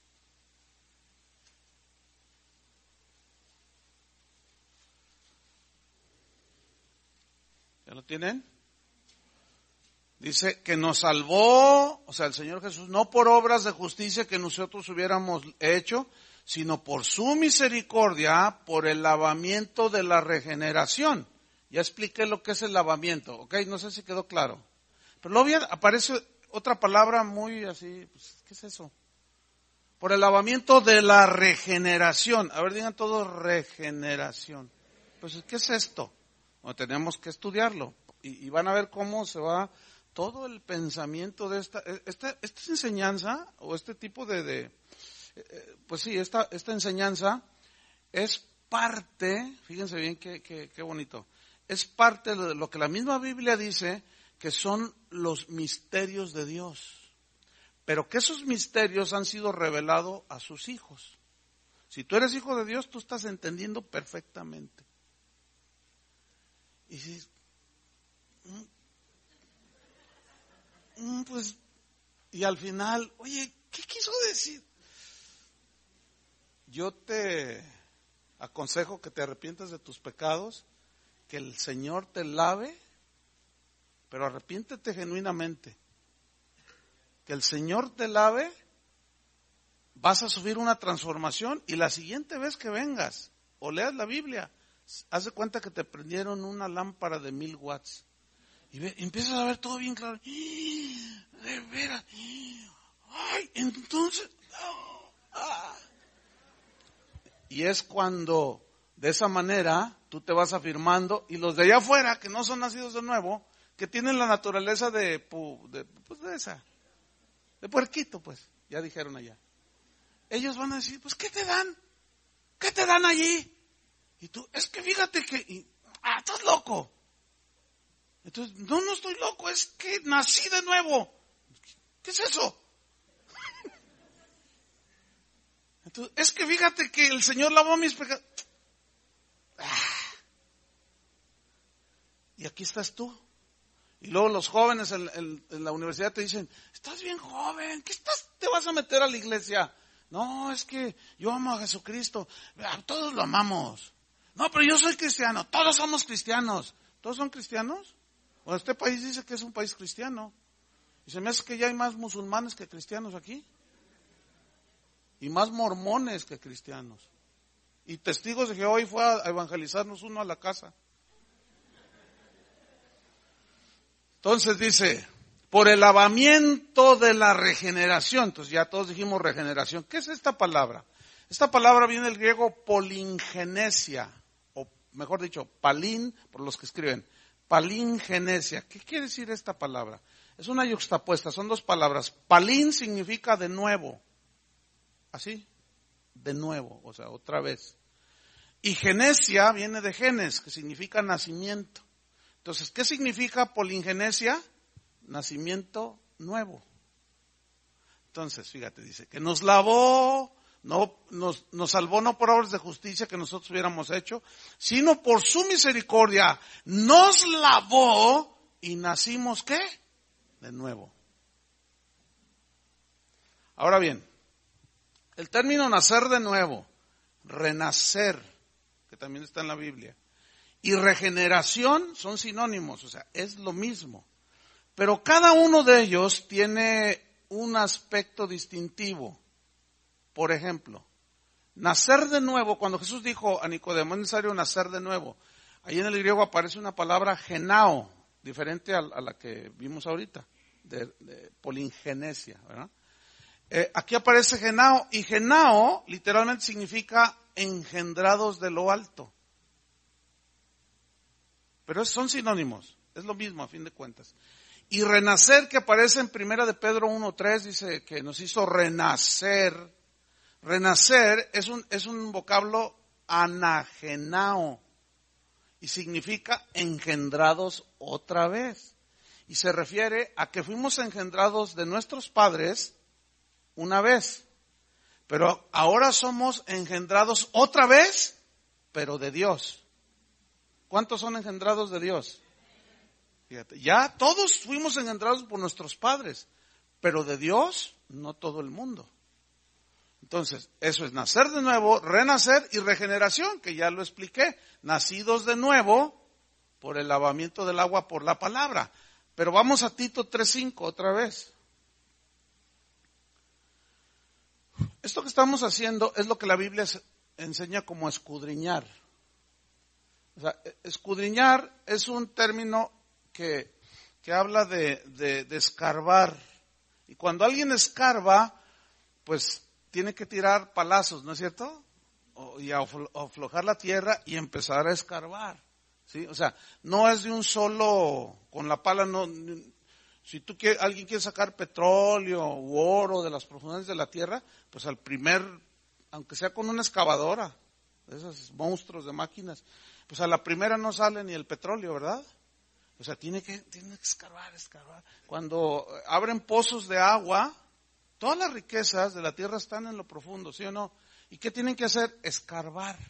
¿Ya lo tienen? Dice que nos salvó, o sea, el Señor Jesús, no por obras de justicia que nosotros hubiéramos hecho, sino por su misericordia, por el lavamiento de la regeneración. Ya expliqué lo que es el lavamiento, ¿ok? No sé si quedó claro. Pero luego aparece otra palabra muy así, pues, ¿qué es eso? Por el lavamiento de la regeneración. A ver, digan todos regeneración. Pues, ¿qué es esto? Bueno, tenemos que estudiarlo. Y van a ver cómo se va todo el pensamiento de esta enseñanza, o este tipo pues sí, esta enseñanza es parte, fíjense bien qué bonito, es parte de lo que la misma Biblia dice que son los misterios de Dios, pero que esos misterios han sido revelados a sus hijos. Si tú eres hijo de Dios, tú estás entendiendo perfectamente. Y si, pues, y al final, oye, ¿qué quiso decir? Yo te aconsejo que te arrepientas de tus pecados, que el Señor te lave, pero arrepiéntete genuinamente. Que el Señor te lave, vas a subir una transformación y la siguiente vez que vengas o leas la Biblia, haz de cuenta que te prendieron una lámpara de 1000 watts y empiezas a ver todo bien claro. De veras. Ay, entonces... Y es cuando de esa manera tú te vas afirmando y los de allá afuera que no son nacidos de nuevo, que tienen la naturaleza de puerquito, pues, ya dijeron allá. Ellos van a decir, pues, ¿qué te dan? ¿Qué te dan allí? Y tú, es que fíjate que, estás loco. Entonces, no estoy loco, es que nací de nuevo. ¿Qué es eso? Entonces, es que fíjate que el Señor lavó mis pecados. Y aquí estás tú. Y luego los jóvenes en la universidad te dicen, estás bien joven, ¿qué te vas a meter a la iglesia? No, es que yo amo a Jesucristo, todos lo amamos. No, pero yo soy cristiano, todos somos cristianos. ¿Todos son cristianos? Bueno, este país dice que es un país cristiano. Y se me hace que ya hay más musulmanes que cristianos aquí. Y más mormones que cristianos. Y testigos de Jehová hoy fue a evangelizarnos uno a la casa. Entonces dice, por el lavamiento de la regeneración. Entonces ya todos dijimos regeneración. ¿Qué es esta palabra? Esta palabra viene del griego polingenesia, o mejor dicho, palín, por los que escriben, palingenesia. ¿Qué quiere decir esta palabra? Es una yuxtapuesta, son dos palabras. Palín significa de nuevo, así, de nuevo, o sea, otra vez. Y genesia viene de genes, que significa nacimiento. Entonces, ¿qué significa polingenesia? Nacimiento nuevo. Entonces, fíjate, dice que nos lavó, nos salvó no por obras de justicia que nosotros hubiéramos hecho, sino por su misericordia nos lavó y nacimos ¿qué? De nuevo. Ahora bien, el término nacer de nuevo, renacer, que también está en la Biblia, y regeneración son sinónimos, o sea, es lo mismo. Pero cada uno de ellos tiene un aspecto distintivo. Por ejemplo, nacer de nuevo, cuando Jesús dijo a Nicodemo, es necesario nacer de nuevo. Ahí en el griego aparece una palabra genao, diferente a la que vimos ahorita, de polingenesia, ¿verdad? Aquí aparece genao, y genao literalmente significa engendrados de lo alto. Pero son sinónimos, es lo mismo a fin de cuentas. Y renacer, que aparece en 1 de Pedro 1:3, dice que nos hizo renacer. Renacer es un vocablo anagenao y significa engendrados otra vez. Y se refiere a que fuimos engendrados de nuestros padres una vez, pero ahora somos engendrados otra vez, pero de Dios. ¿Cuántos son engendrados de Dios? Fíjate, ya todos fuimos engendrados por nuestros padres, pero de Dios no todo el mundo. Entonces, eso es nacer de nuevo, renacer y regeneración, que ya lo expliqué. Nacidos de nuevo por el lavamiento del agua por la palabra. Pero vamos a Tito 3:5 otra vez. Esto que estamos haciendo es lo que la Biblia enseña como escudriñar. O sea, escudriñar es un término que habla de escarbar. Y cuando alguien escarba, pues tiene que tirar palazos, ¿no es cierto? Y aflojar la tierra y empezar a escarbar. ¿Sí? O sea, no es de un solo, con la pala no. Si alguien quiere sacar petróleo u oro de las profundidades de la tierra, pues al primer, aunque sea con una excavadora, de esos monstruos de máquinas, pues a la primera no sale ni el petróleo, ¿verdad? O sea, tiene que escarbar. Cuando abren pozos de agua, todas las riquezas de la tierra están en lo profundo, ¿sí o no? ¿Y qué tienen que hacer? Escarbar.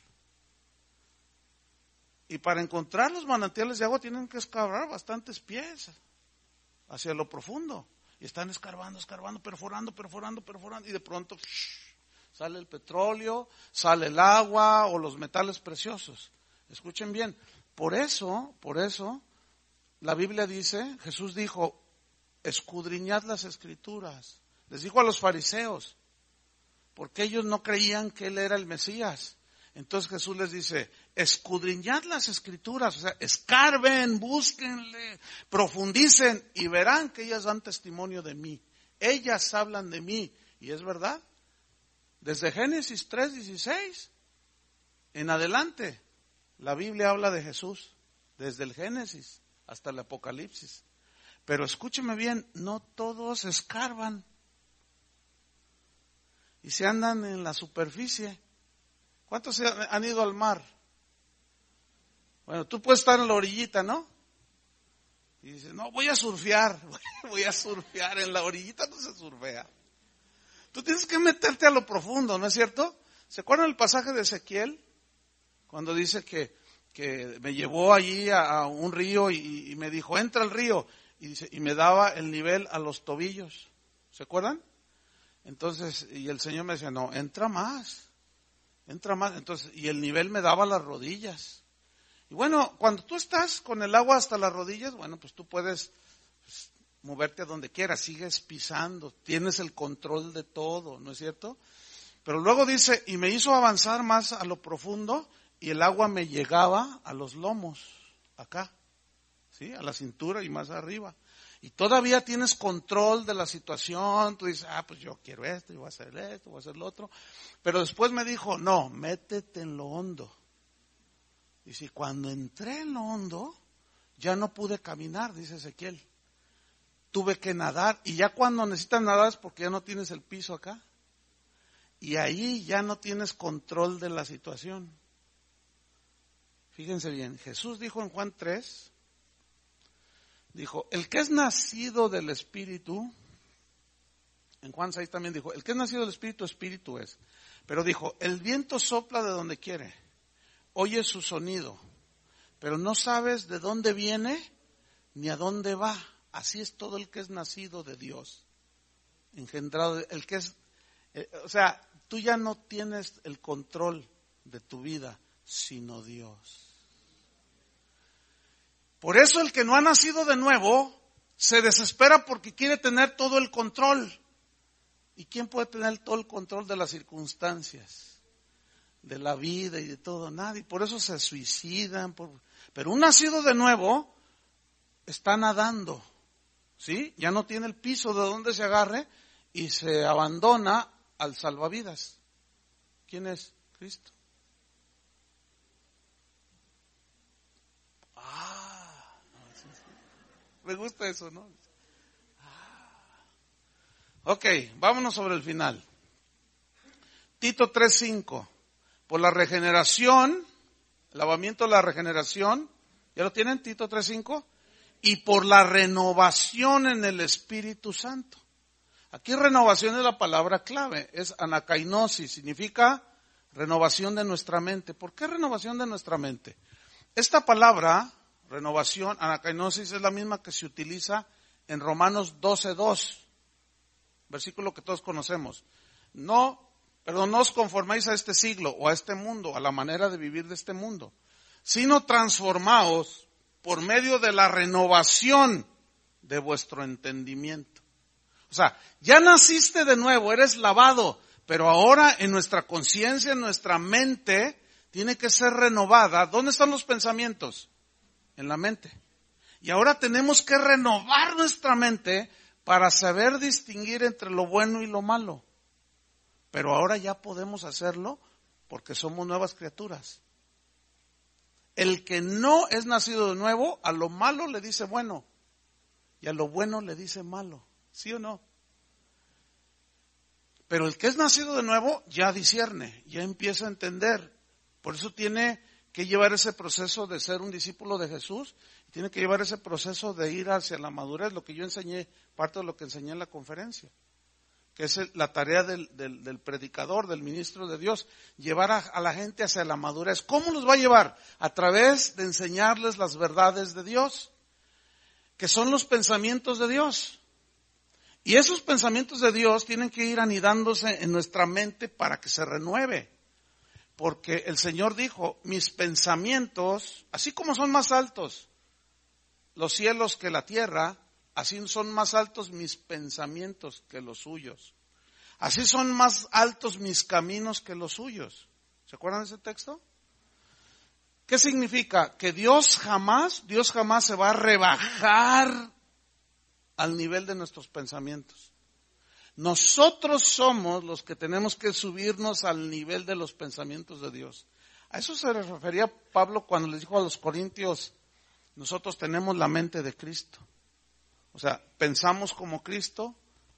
Y para encontrar los manantiales de agua tienen que escarbar bastantes pies hacia lo profundo. Y están escarbando, perforando. Y de pronto sale el petróleo, sale el agua o los metales preciosos. Escuchen bien. Por eso, la Biblia dice, Jesús dijo, escudriñad las Escrituras. Les dijo a los fariseos, porque ellos no creían que Él era el Mesías. Entonces Jesús les dice, escudriñad las Escrituras, o sea, escarben, búsquenle, profundicen y verán que ellas dan testimonio de mí. Ellas hablan de mí, y es verdad. Desde Génesis 3:16 en adelante, la Biblia habla de Jesús, desde el Génesis hasta el Apocalipsis. Pero escúcheme bien, no todos escarban y se andan en la superficie. ¿Cuántos han ido al mar? Bueno, tú puedes estar en la orillita, ¿no? Y dices, no, voy a surfear en la orillita, no se surfea. Tú tienes que meterte a lo profundo, ¿no es cierto? ¿Se acuerdan el pasaje de Ezequiel? Cuando dice que me llevó allí a un río y me dijo, entra al río. Y me daba el nivel a los tobillos. ¿Se acuerdan? Entonces, y el Señor me decía, no, entra más. Entonces, y el nivel me daba las rodillas. Y bueno, cuando tú estás con el agua hasta las rodillas, bueno, pues tú puedes moverte a donde quieras, sigues pisando, tienes el control de todo, ¿no es cierto? Pero luego dice, y me hizo avanzar más a lo profundo, y el agua me llegaba a los lomos, acá, ¿sí? A la cintura y más arriba. Y todavía tienes control de la situación, tú dices, pues yo quiero esto, yo voy a hacer esto, voy a hacer lo otro. Pero después me dijo, no, métete en lo hondo. Y si cuando entré en lo hondo, ya no pude caminar, dice Ezequiel. Tuve que nadar, y ya cuando necesitas nadar es porque ya no tienes el piso acá. Y ahí ya no tienes control de la situación. Fíjense bien, Jesús dijo en Juan 3, dijo, el que es nacido del Espíritu, en Juan 6 también dijo, el que es nacido del Espíritu, Espíritu es. Pero dijo, el viento sopla de donde quiere, oye su sonido, pero no sabes de dónde viene ni a dónde va. Así es todo el que es nacido de Dios, engendrado, el que es, o sea, tú ya no tienes el control de tu vida, sino Dios. Por eso el que no ha nacido de nuevo se desespera porque quiere tener todo el control. ¿Y quién puede tener todo el control de las circunstancias, de la vida y de todo? Nadie. Por eso se suicidan. Pero un nacido de nuevo está nadando, ¿sí? Ya no tiene el piso de donde se agarre y se abandona al salvavidas. ¿Quién es? Cristo. Me gusta eso, ¿no? Ok, vámonos sobre el final. Tito 3:5. Por la regeneración, lavamiento de la regeneración, ¿ya lo tienen? Tito 3:5. y por la renovación en el Espíritu Santo. Aquí renovación es la palabra clave, es anakainosis, significa renovación de nuestra mente. ¿Por qué renovación de nuestra mente? Esta palabra, renovación, anakainosis, es la misma que se utiliza en Romanos 12:2, versículo que todos conocemos. No os conforméis a este siglo o a este mundo, a la manera de vivir de este mundo, sino transformaos por medio de la renovación de vuestro entendimiento. O sea, ya naciste de nuevo, eres lavado, pero ahora en nuestra conciencia, en nuestra mente, tiene que ser renovada. ¿Dónde están los pensamientos? En la mente. Y ahora tenemos que renovar nuestra mente para saber distinguir entre lo bueno y lo malo. Pero ahora ya podemos hacerlo porque somos nuevas criaturas. El que no es nacido de nuevo, a lo malo le dice bueno y a lo bueno le dice malo. ¿Sí o no? Pero el que es nacido de nuevo ya discierne, ya empieza a entender. Por eso tiene que llevar ese proceso de ser un discípulo de Jesús, y tiene que llevar ese proceso de ir hacia la madurez, lo que yo enseñé, parte de lo que enseñé en la conferencia, que es la tarea del predicador, del ministro de Dios, llevar a la gente hacia la madurez. ¿Cómo los va a llevar? A través de enseñarles las verdades de Dios, que son los pensamientos de Dios. Y esos pensamientos de Dios tienen que ir anidándose en nuestra mente para que se renueve. Porque el Señor dijo, mis pensamientos, así como son más altos los cielos que la tierra, así son más altos mis pensamientos que los suyos. Así son más altos mis caminos que los suyos. ¿Se acuerdan de ese texto? ¿Qué significa? Que Dios jamás se va a rebajar al nivel de nuestros pensamientos. Nosotros somos los que tenemos que subirnos al nivel de los pensamientos de Dios. A eso se refería Pablo cuando les dijo a los corintios, nosotros tenemos la mente de Cristo. O sea, pensamos como Cristo,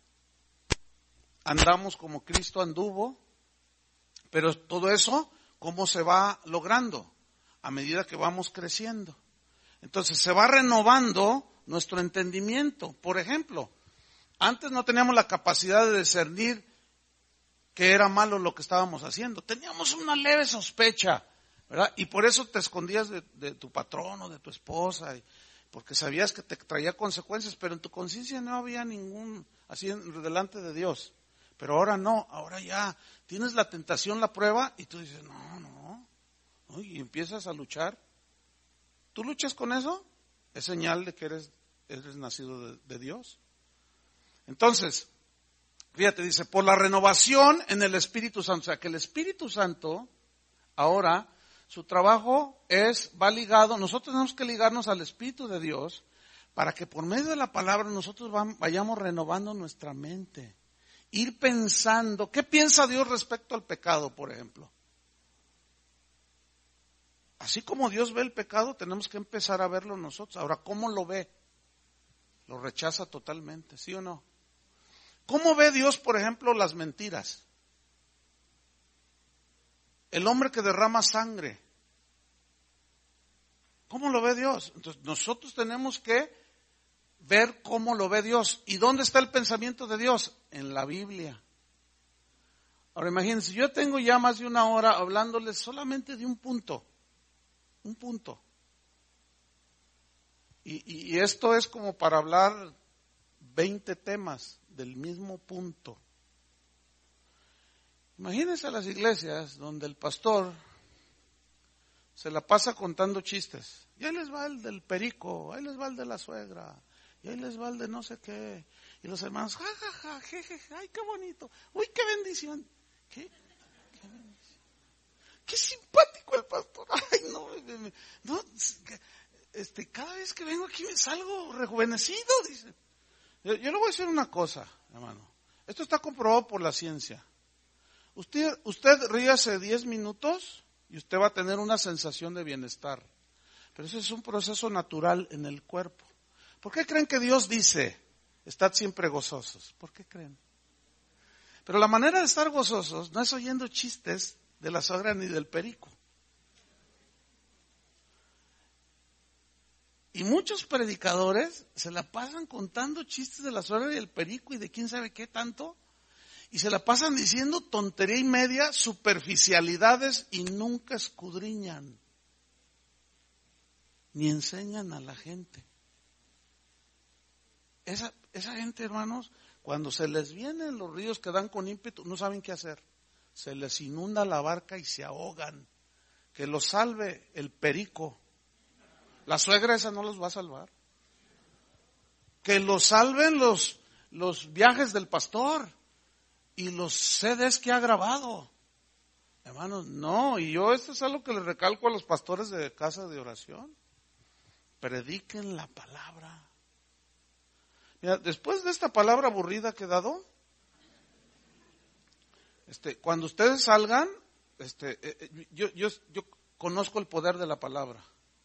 andamos como Cristo anduvo, pero todo eso, ¿cómo se va logrando? A medida que vamos creciendo. Entonces se va renovando nuestro entendimiento. Por ejemplo, antes no teníamos la capacidad de discernir que era malo lo que estábamos haciendo. Teníamos una leve sospecha, ¿verdad? Y por eso te escondías de tu patrón o de tu esposa, porque sabías que te traía consecuencias, pero en tu conciencia no había ningún, así delante de Dios. Pero ahora no, ahora ya tienes la tentación, la prueba, y tú dices, no, y empiezas a luchar. ¿Tú luchas con eso? Es señal de que eres nacido de Dios. Entonces, fíjate, dice, por la renovación en el Espíritu Santo. O sea, que el Espíritu Santo, ahora, su trabajo va ligado, nosotros tenemos que ligarnos al Espíritu de Dios, para que por medio de la palabra nosotros vayamos renovando nuestra mente. Ir pensando, ¿qué piensa Dios respecto al pecado, por ejemplo? Así como Dios ve el pecado, tenemos que empezar a verlo nosotros. Ahora, ¿cómo lo ve? Lo rechaza totalmente, ¿sí o no? ¿Cómo ve Dios, por ejemplo, las mentiras? El hombre que derrama sangre. ¿Cómo lo ve Dios? Entonces, nosotros tenemos que ver cómo lo ve Dios. ¿Y dónde está el pensamiento de Dios? En la Biblia. Ahora, imagínense, yo tengo ya más de una hora hablándoles solamente de un punto. Un punto. Y esto es como para hablar 20 temas del mismo punto. Imagínense las iglesias donde el pastor se la pasa contando chistes. Y ahí les va el del perico, ahí les va el de la suegra, y ahí les va el de no sé qué. Y los hermanos, ja, ja, ja, je, je, je, ay, qué bonito, uy, qué bendición. ¿Qué bendición? Qué simpático el pastor. Ay, no, cada vez que vengo aquí me salgo rejuvenecido, dice. Yo le voy a decir una cosa, hermano. Esto está comprobado por la ciencia. Usted ríase 10 minutos y usted va a tener una sensación de bienestar. Pero eso es un proceso natural en el cuerpo. ¿Por qué creen que Dios dice, estad siempre gozosos? ¿Por qué creen? Pero la manera de estar gozosos no es oyendo chistes, de la suegra ni del perico. Y muchos predicadores se la pasan contando chistes de la suegra y el perico y de quién sabe qué tanto. Y se la pasan diciendo tontería y media, superficialidades y nunca escudriñan. Ni enseñan a la gente. Esa gente, hermanos, cuando se les vienen los ríos que dan con ímpetu, no saben qué hacer. Se les inunda la barca y se ahogan. Que los salve el perico. La suegra esa no los va a salvar. Que los salven los viajes del pastor y los CDs que ha grabado. Hermanos, no, y yo esto es algo que les recalco a los pastores de casa de oración. Prediquen la palabra. Mira, después de esta palabra aburrida que he dado, cuando ustedes salgan, yo conozco el poder de la palabra.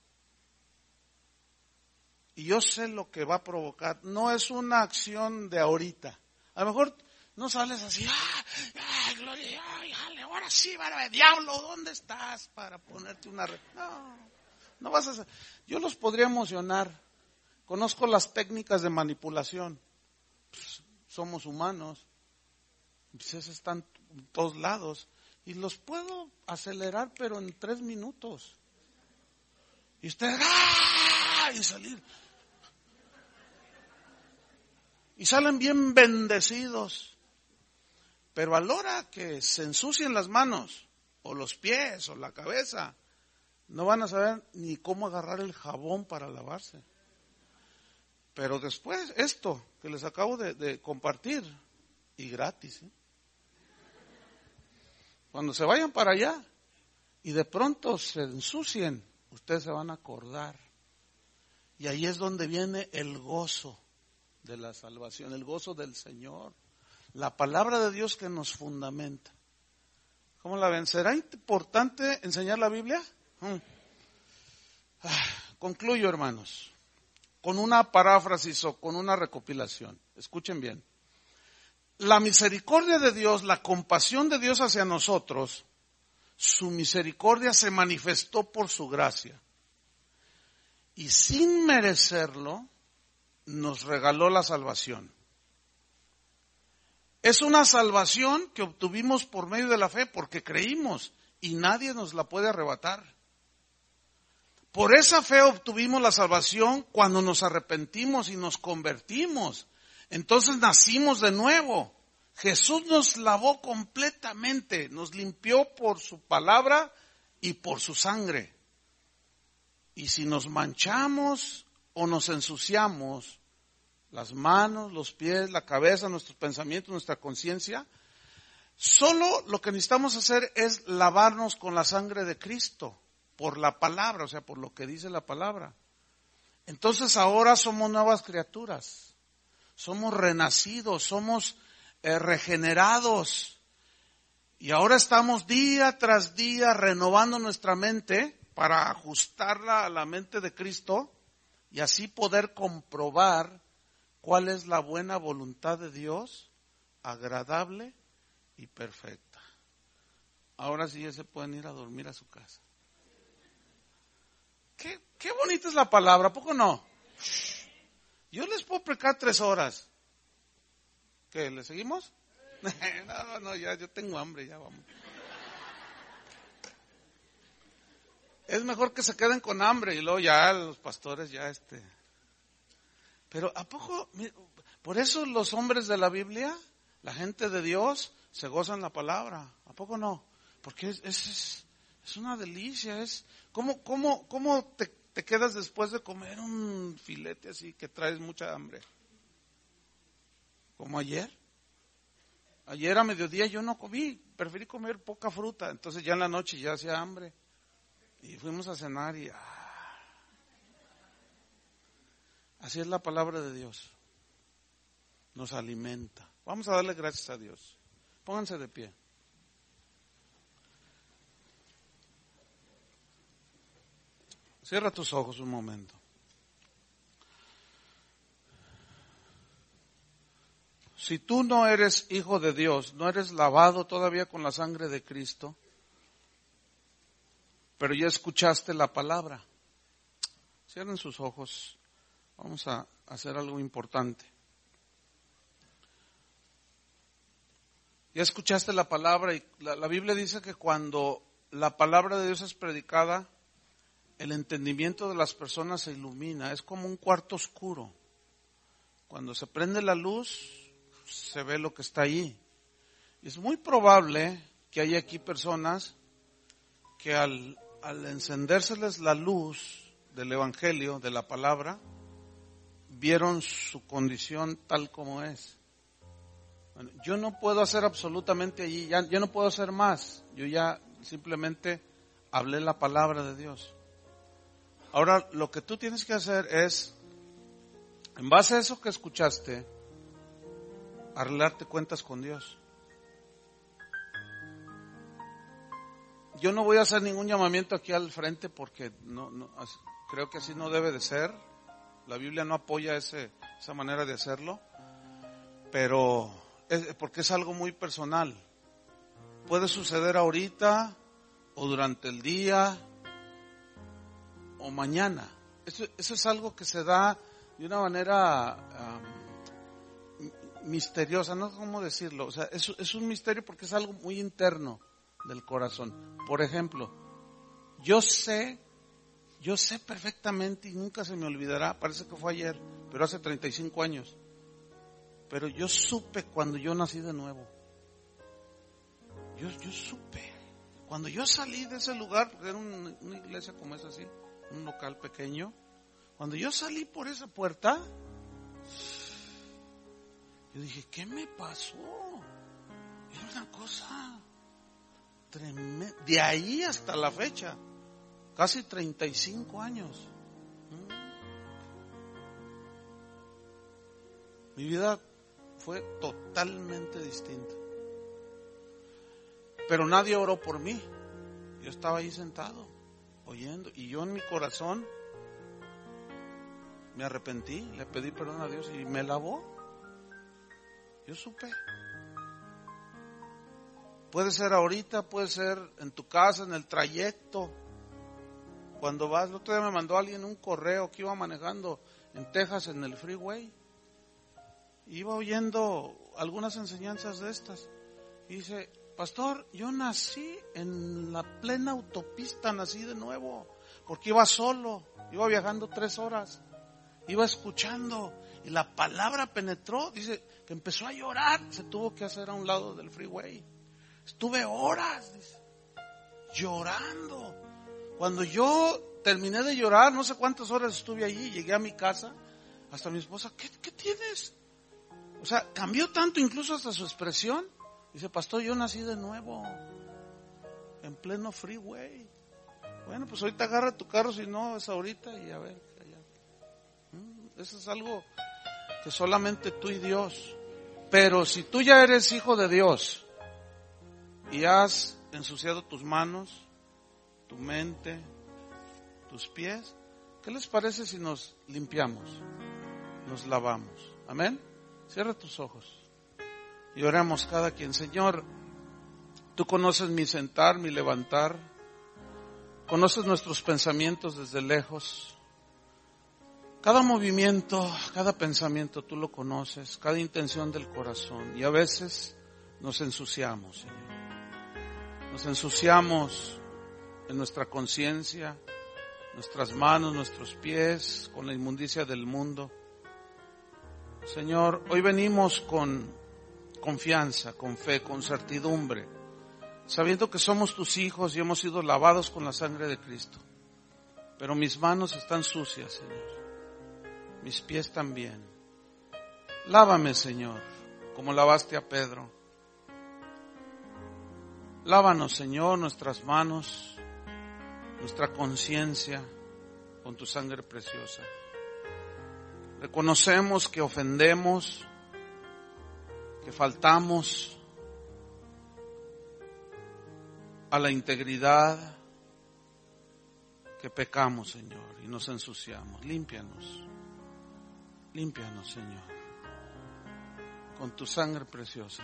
Y yo sé lo que va a provocar. No es una acción de ahorita. A lo mejor no sales así, gloria, ahora sí, diablo, ¿dónde estás para ponerte una red? No vas a hacer. Yo los podría emocionar. Conozco las técnicas de manipulación. Pues, somos humanos. Pues eso está en todos lados. Y los puedo acelerar, pero en 3 minutos. Y ustedes, y salir. Y salen bien bendecidos. Pero a la hora que se ensucien las manos, o los pies, o la cabeza, no van a saber ni cómo agarrar el jabón para lavarse. Pero después, esto que les acabo de compartir, y gratis, cuando se vayan para allá, y de pronto se ensucien, ustedes se van a acordar. Y ahí es donde viene el gozo de la salvación, el gozo del Señor. La palabra de Dios que nos fundamenta. ¿Cómo la ven? ¿Será importante enseñar la Biblia? Concluyo, hermanos, con una paráfrasis o con una recopilación. Escuchen bien. La misericordia de Dios, la compasión de Dios hacia nosotros, su misericordia se manifestó por su gracia. Y sin merecerlo, nos regaló la salvación. Es una salvación que obtuvimos por medio de la fe porque creímos y nadie nos la puede arrebatar. Por esa fe obtuvimos la salvación cuando nos arrepentimos y nos convertimos. Entonces nacimos de nuevo. Jesús nos lavó completamente, nos limpió por su palabra y por su sangre. Y si nos manchamos o nos ensuciamos, las manos, los pies, la cabeza, nuestros pensamientos, nuestra conciencia, solo lo que necesitamos hacer es lavarnos con la sangre de Cristo, por la palabra, o sea, por lo que dice la palabra. Entonces ahora somos nuevas criaturas, somos renacidos, somos regenerados. Y ahora estamos día tras día renovando nuestra mente para ajustarla a la mente de Cristo y así poder comprobar cuál es la buena voluntad de Dios, agradable y perfecta. Ahora sí ya se pueden ir a dormir a su casa. Qué bonita es la palabra, ¿a poco no? Yo les puedo predicar 3 horas. ¿Qué, le seguimos? No, ya yo tengo hambre, ya vamos. Es mejor que se queden con hambre y luego ya los pastores ya Pero ¿a poco? Por eso los hombres de la Biblia, la gente de Dios, se gozan la palabra. ¿A poco no? Porque es una delicia. ¿Cómo te quedas después de comer un filete así que traes mucha hambre? ¿Como ayer? Ayer a mediodía yo no comí, preferí comer poca fruta. Entonces ya en la noche ya hacía hambre. Y fuimos a cenar y así es la palabra de Dios. Nos alimenta. Vamos a darle gracias a Dios. Pónganse de pie. Cierra tus ojos un momento. Si tú no eres hijo de Dios, no eres lavado todavía con la sangre de Cristo, pero ya escuchaste la palabra. Cierren sus ojos. Vamos a hacer algo importante. Ya escuchaste la palabra y la Biblia dice que cuando la palabra de Dios es predicada, el entendimiento de las personas se ilumina. Es como un cuarto oscuro. Cuando se prende la luz, se ve lo que está allí. Y es muy probable que haya aquí personas que al encendérseles la luz del Evangelio, de la palabra, vieron su condición tal como es. Bueno, yo no puedo hacer absolutamente allí, ya no puedo hacer más. Yo ya simplemente hablé la palabra de Dios. Ahora, lo que tú tienes que hacer es, en base a eso que escuchaste, arreglarte cuentas con Dios. Yo no voy a hacer ningún llamamiento aquí al frente porque creo que así no debe de ser. La Biblia no apoya esa manera de hacerlo, pero porque es algo muy personal. Puede suceder ahorita o durante el día o mañana. Eso es algo que se da de una manera misteriosa, no sé cómo decirlo. O sea, es un misterio porque es algo muy interno del corazón. Por ejemplo, yo sé perfectamente y nunca se me olvidará, parece que fue ayer, pero hace 35 años. Pero yo supe cuando yo nací de nuevo. Yo supe. Cuando yo salí de ese lugar, porque era una iglesia como es así, un local pequeño. Cuando yo salí por esa puerta, yo dije, ¿qué me pasó? Era una cosa tremenda. De ahí hasta la fecha, casi 35 años. Mi vida fue totalmente distinta. Pero nadie oró por mí. Yo estaba ahí sentado, oyendo. Y yo en mi corazón me arrepentí, le pedí perdón a Dios y me lavó. Yo supe. Puede ser ahorita, puede ser en tu casa, en el trayecto. Cuando vas, el otro día me mandó alguien un correo que iba manejando en Texas en el freeway. Iba oyendo algunas enseñanzas de estas. Y dice, pastor, yo nací en la plena autopista, nací de nuevo. Porque iba solo, iba viajando 3 horas. Iba escuchando y la palabra penetró. Dice que empezó a llorar, se tuvo que hacer a un lado del freeway. Estuve horas, dice, llorando. Cuando yo terminé de llorar, no sé cuántas horas estuve allí, llegué a mi casa, hasta mi esposa, ¿qué tienes? O sea, cambió tanto incluso hasta su expresión. Dice, pastor, yo nací de nuevo, en pleno freeway. Bueno, pues ahorita agarra tu carro, si no es ahorita y a ver. Allá. Eso es algo que solamente tú y Dios. Pero si tú ya eres hijo de Dios y has ensuciado tus manos, tu mente, tus pies, ¿qué les parece si nos limpiamos, nos lavamos? Amén. Cierra tus ojos y oremos cada quien. Señor, tú conoces mi sentar, mi levantar, conoces nuestros pensamientos desde lejos. Cada movimiento, cada pensamiento tú lo conoces, cada intención del corazón. Y a veces nos ensuciamos, Señor. Nos ensuciamos en nuestra conciencia, nuestras manos, nuestros pies, con la inmundicia del mundo. Señor, hoy venimos con confianza, con fe, con certidumbre, sabiendo que somos tus hijos y hemos sido lavados con la sangre de Cristo. Pero mis manos están sucias, Señor. Mis pies también. Lávame, Señor, como lavaste a Pedro. Lávanos, Señor, nuestras manos, nuestra conciencia, con tu sangre preciosa. Reconocemos que ofendemos, que faltamos a la integridad, que pecamos, Señor, y nos ensuciamos. Límpianos, Señor, con tu sangre preciosa.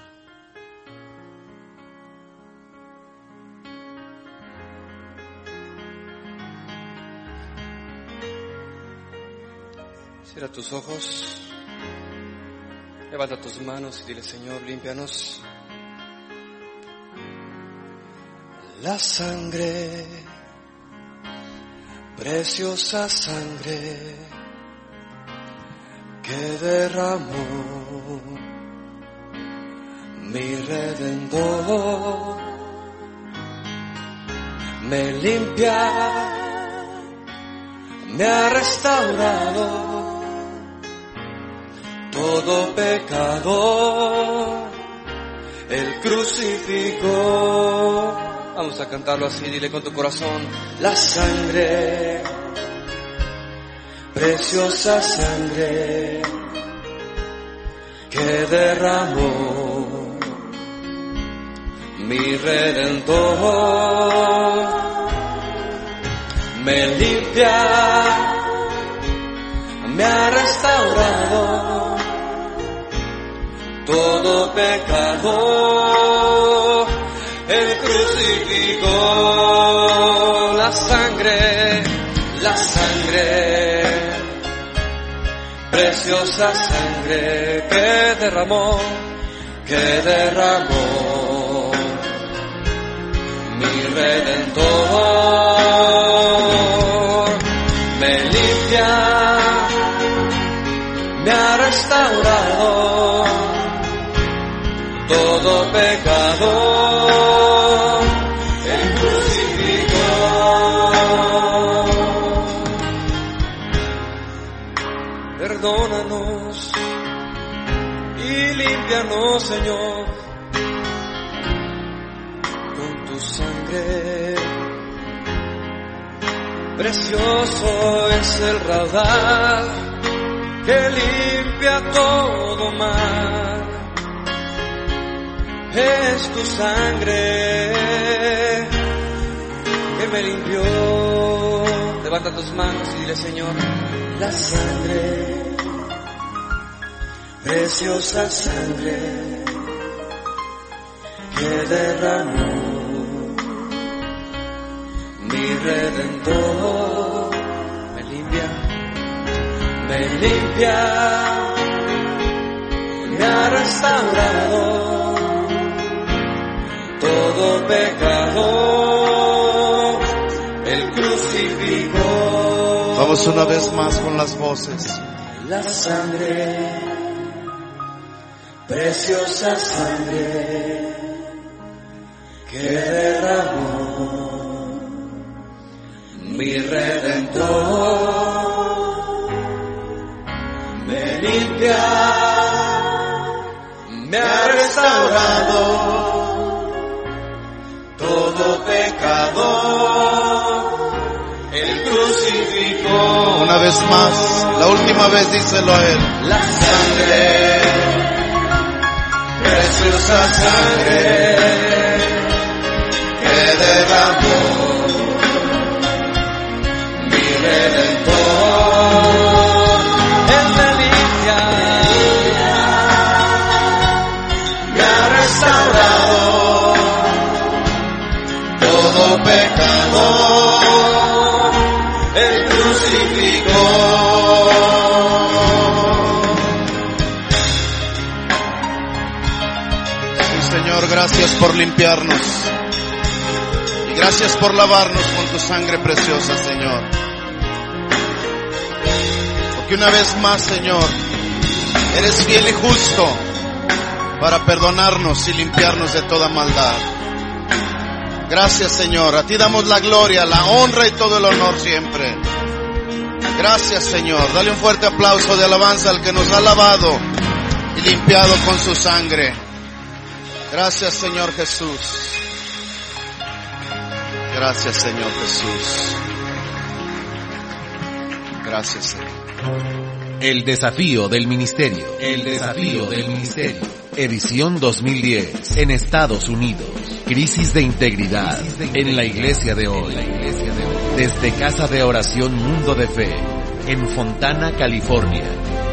Cierra tus ojos, levanta tus manos y dile: Señor, límpianos. La sangre, preciosa sangre que derramó mi Redentor, me limpia, me ha restaurado todo pecado, el crucificó. Vamos a cantarlo así, dile con tu corazón: la sangre, preciosa sangre que derramó mi Redentor, me limpia, me ha restaurado todo pecado, el crucificó. La sangre, preciosa sangre que derramó mi Redentor, me limpia, me ha restaurado todo pecado, el crucificó. Perdónanos y límpianos, Señor, con tu sangre. Precioso es el raudal que limpia todo mal. Es tu sangre que me limpió. Levanta tus manos y dile: Señor, la sangre, preciosa sangre que derramó mi Redentor, me limpia, me ha restaurado todo pecado, el crucificó. Vamos una vez más con las voces. La sangre, preciosa sangre que derramó mi Redentor, me limpia, me ha restaurado todo pecado, el crucificó. Una vez más, la última vez, díselo a él. La sangre, preciosa sangre que derramó mi Redentor, Él me limpia, me ha restaurado todo pecado, Él crucificó. Señor, gracias por limpiarnos y gracias por lavarnos con tu sangre preciosa, Señor. Porque una vez más, Señor, eres fiel y justo para perdonarnos y limpiarnos de toda maldad. Gracias, Señor. A ti damos la gloria, la honra y todo el honor siempre. Gracias, Señor. Dale un fuerte aplauso de alabanza al que nos ha lavado y limpiado con su sangre. Gracias, Señor Jesús. Gracias, Señor Jesús. Gracias, Señor. El desafío del ministerio. El desafío del ministerio. Edición 2010. En Estados Unidos. Crisis de integridad. En la iglesia de hoy. Desde Casa de Oración Mundo de Fe. En Fontana, California.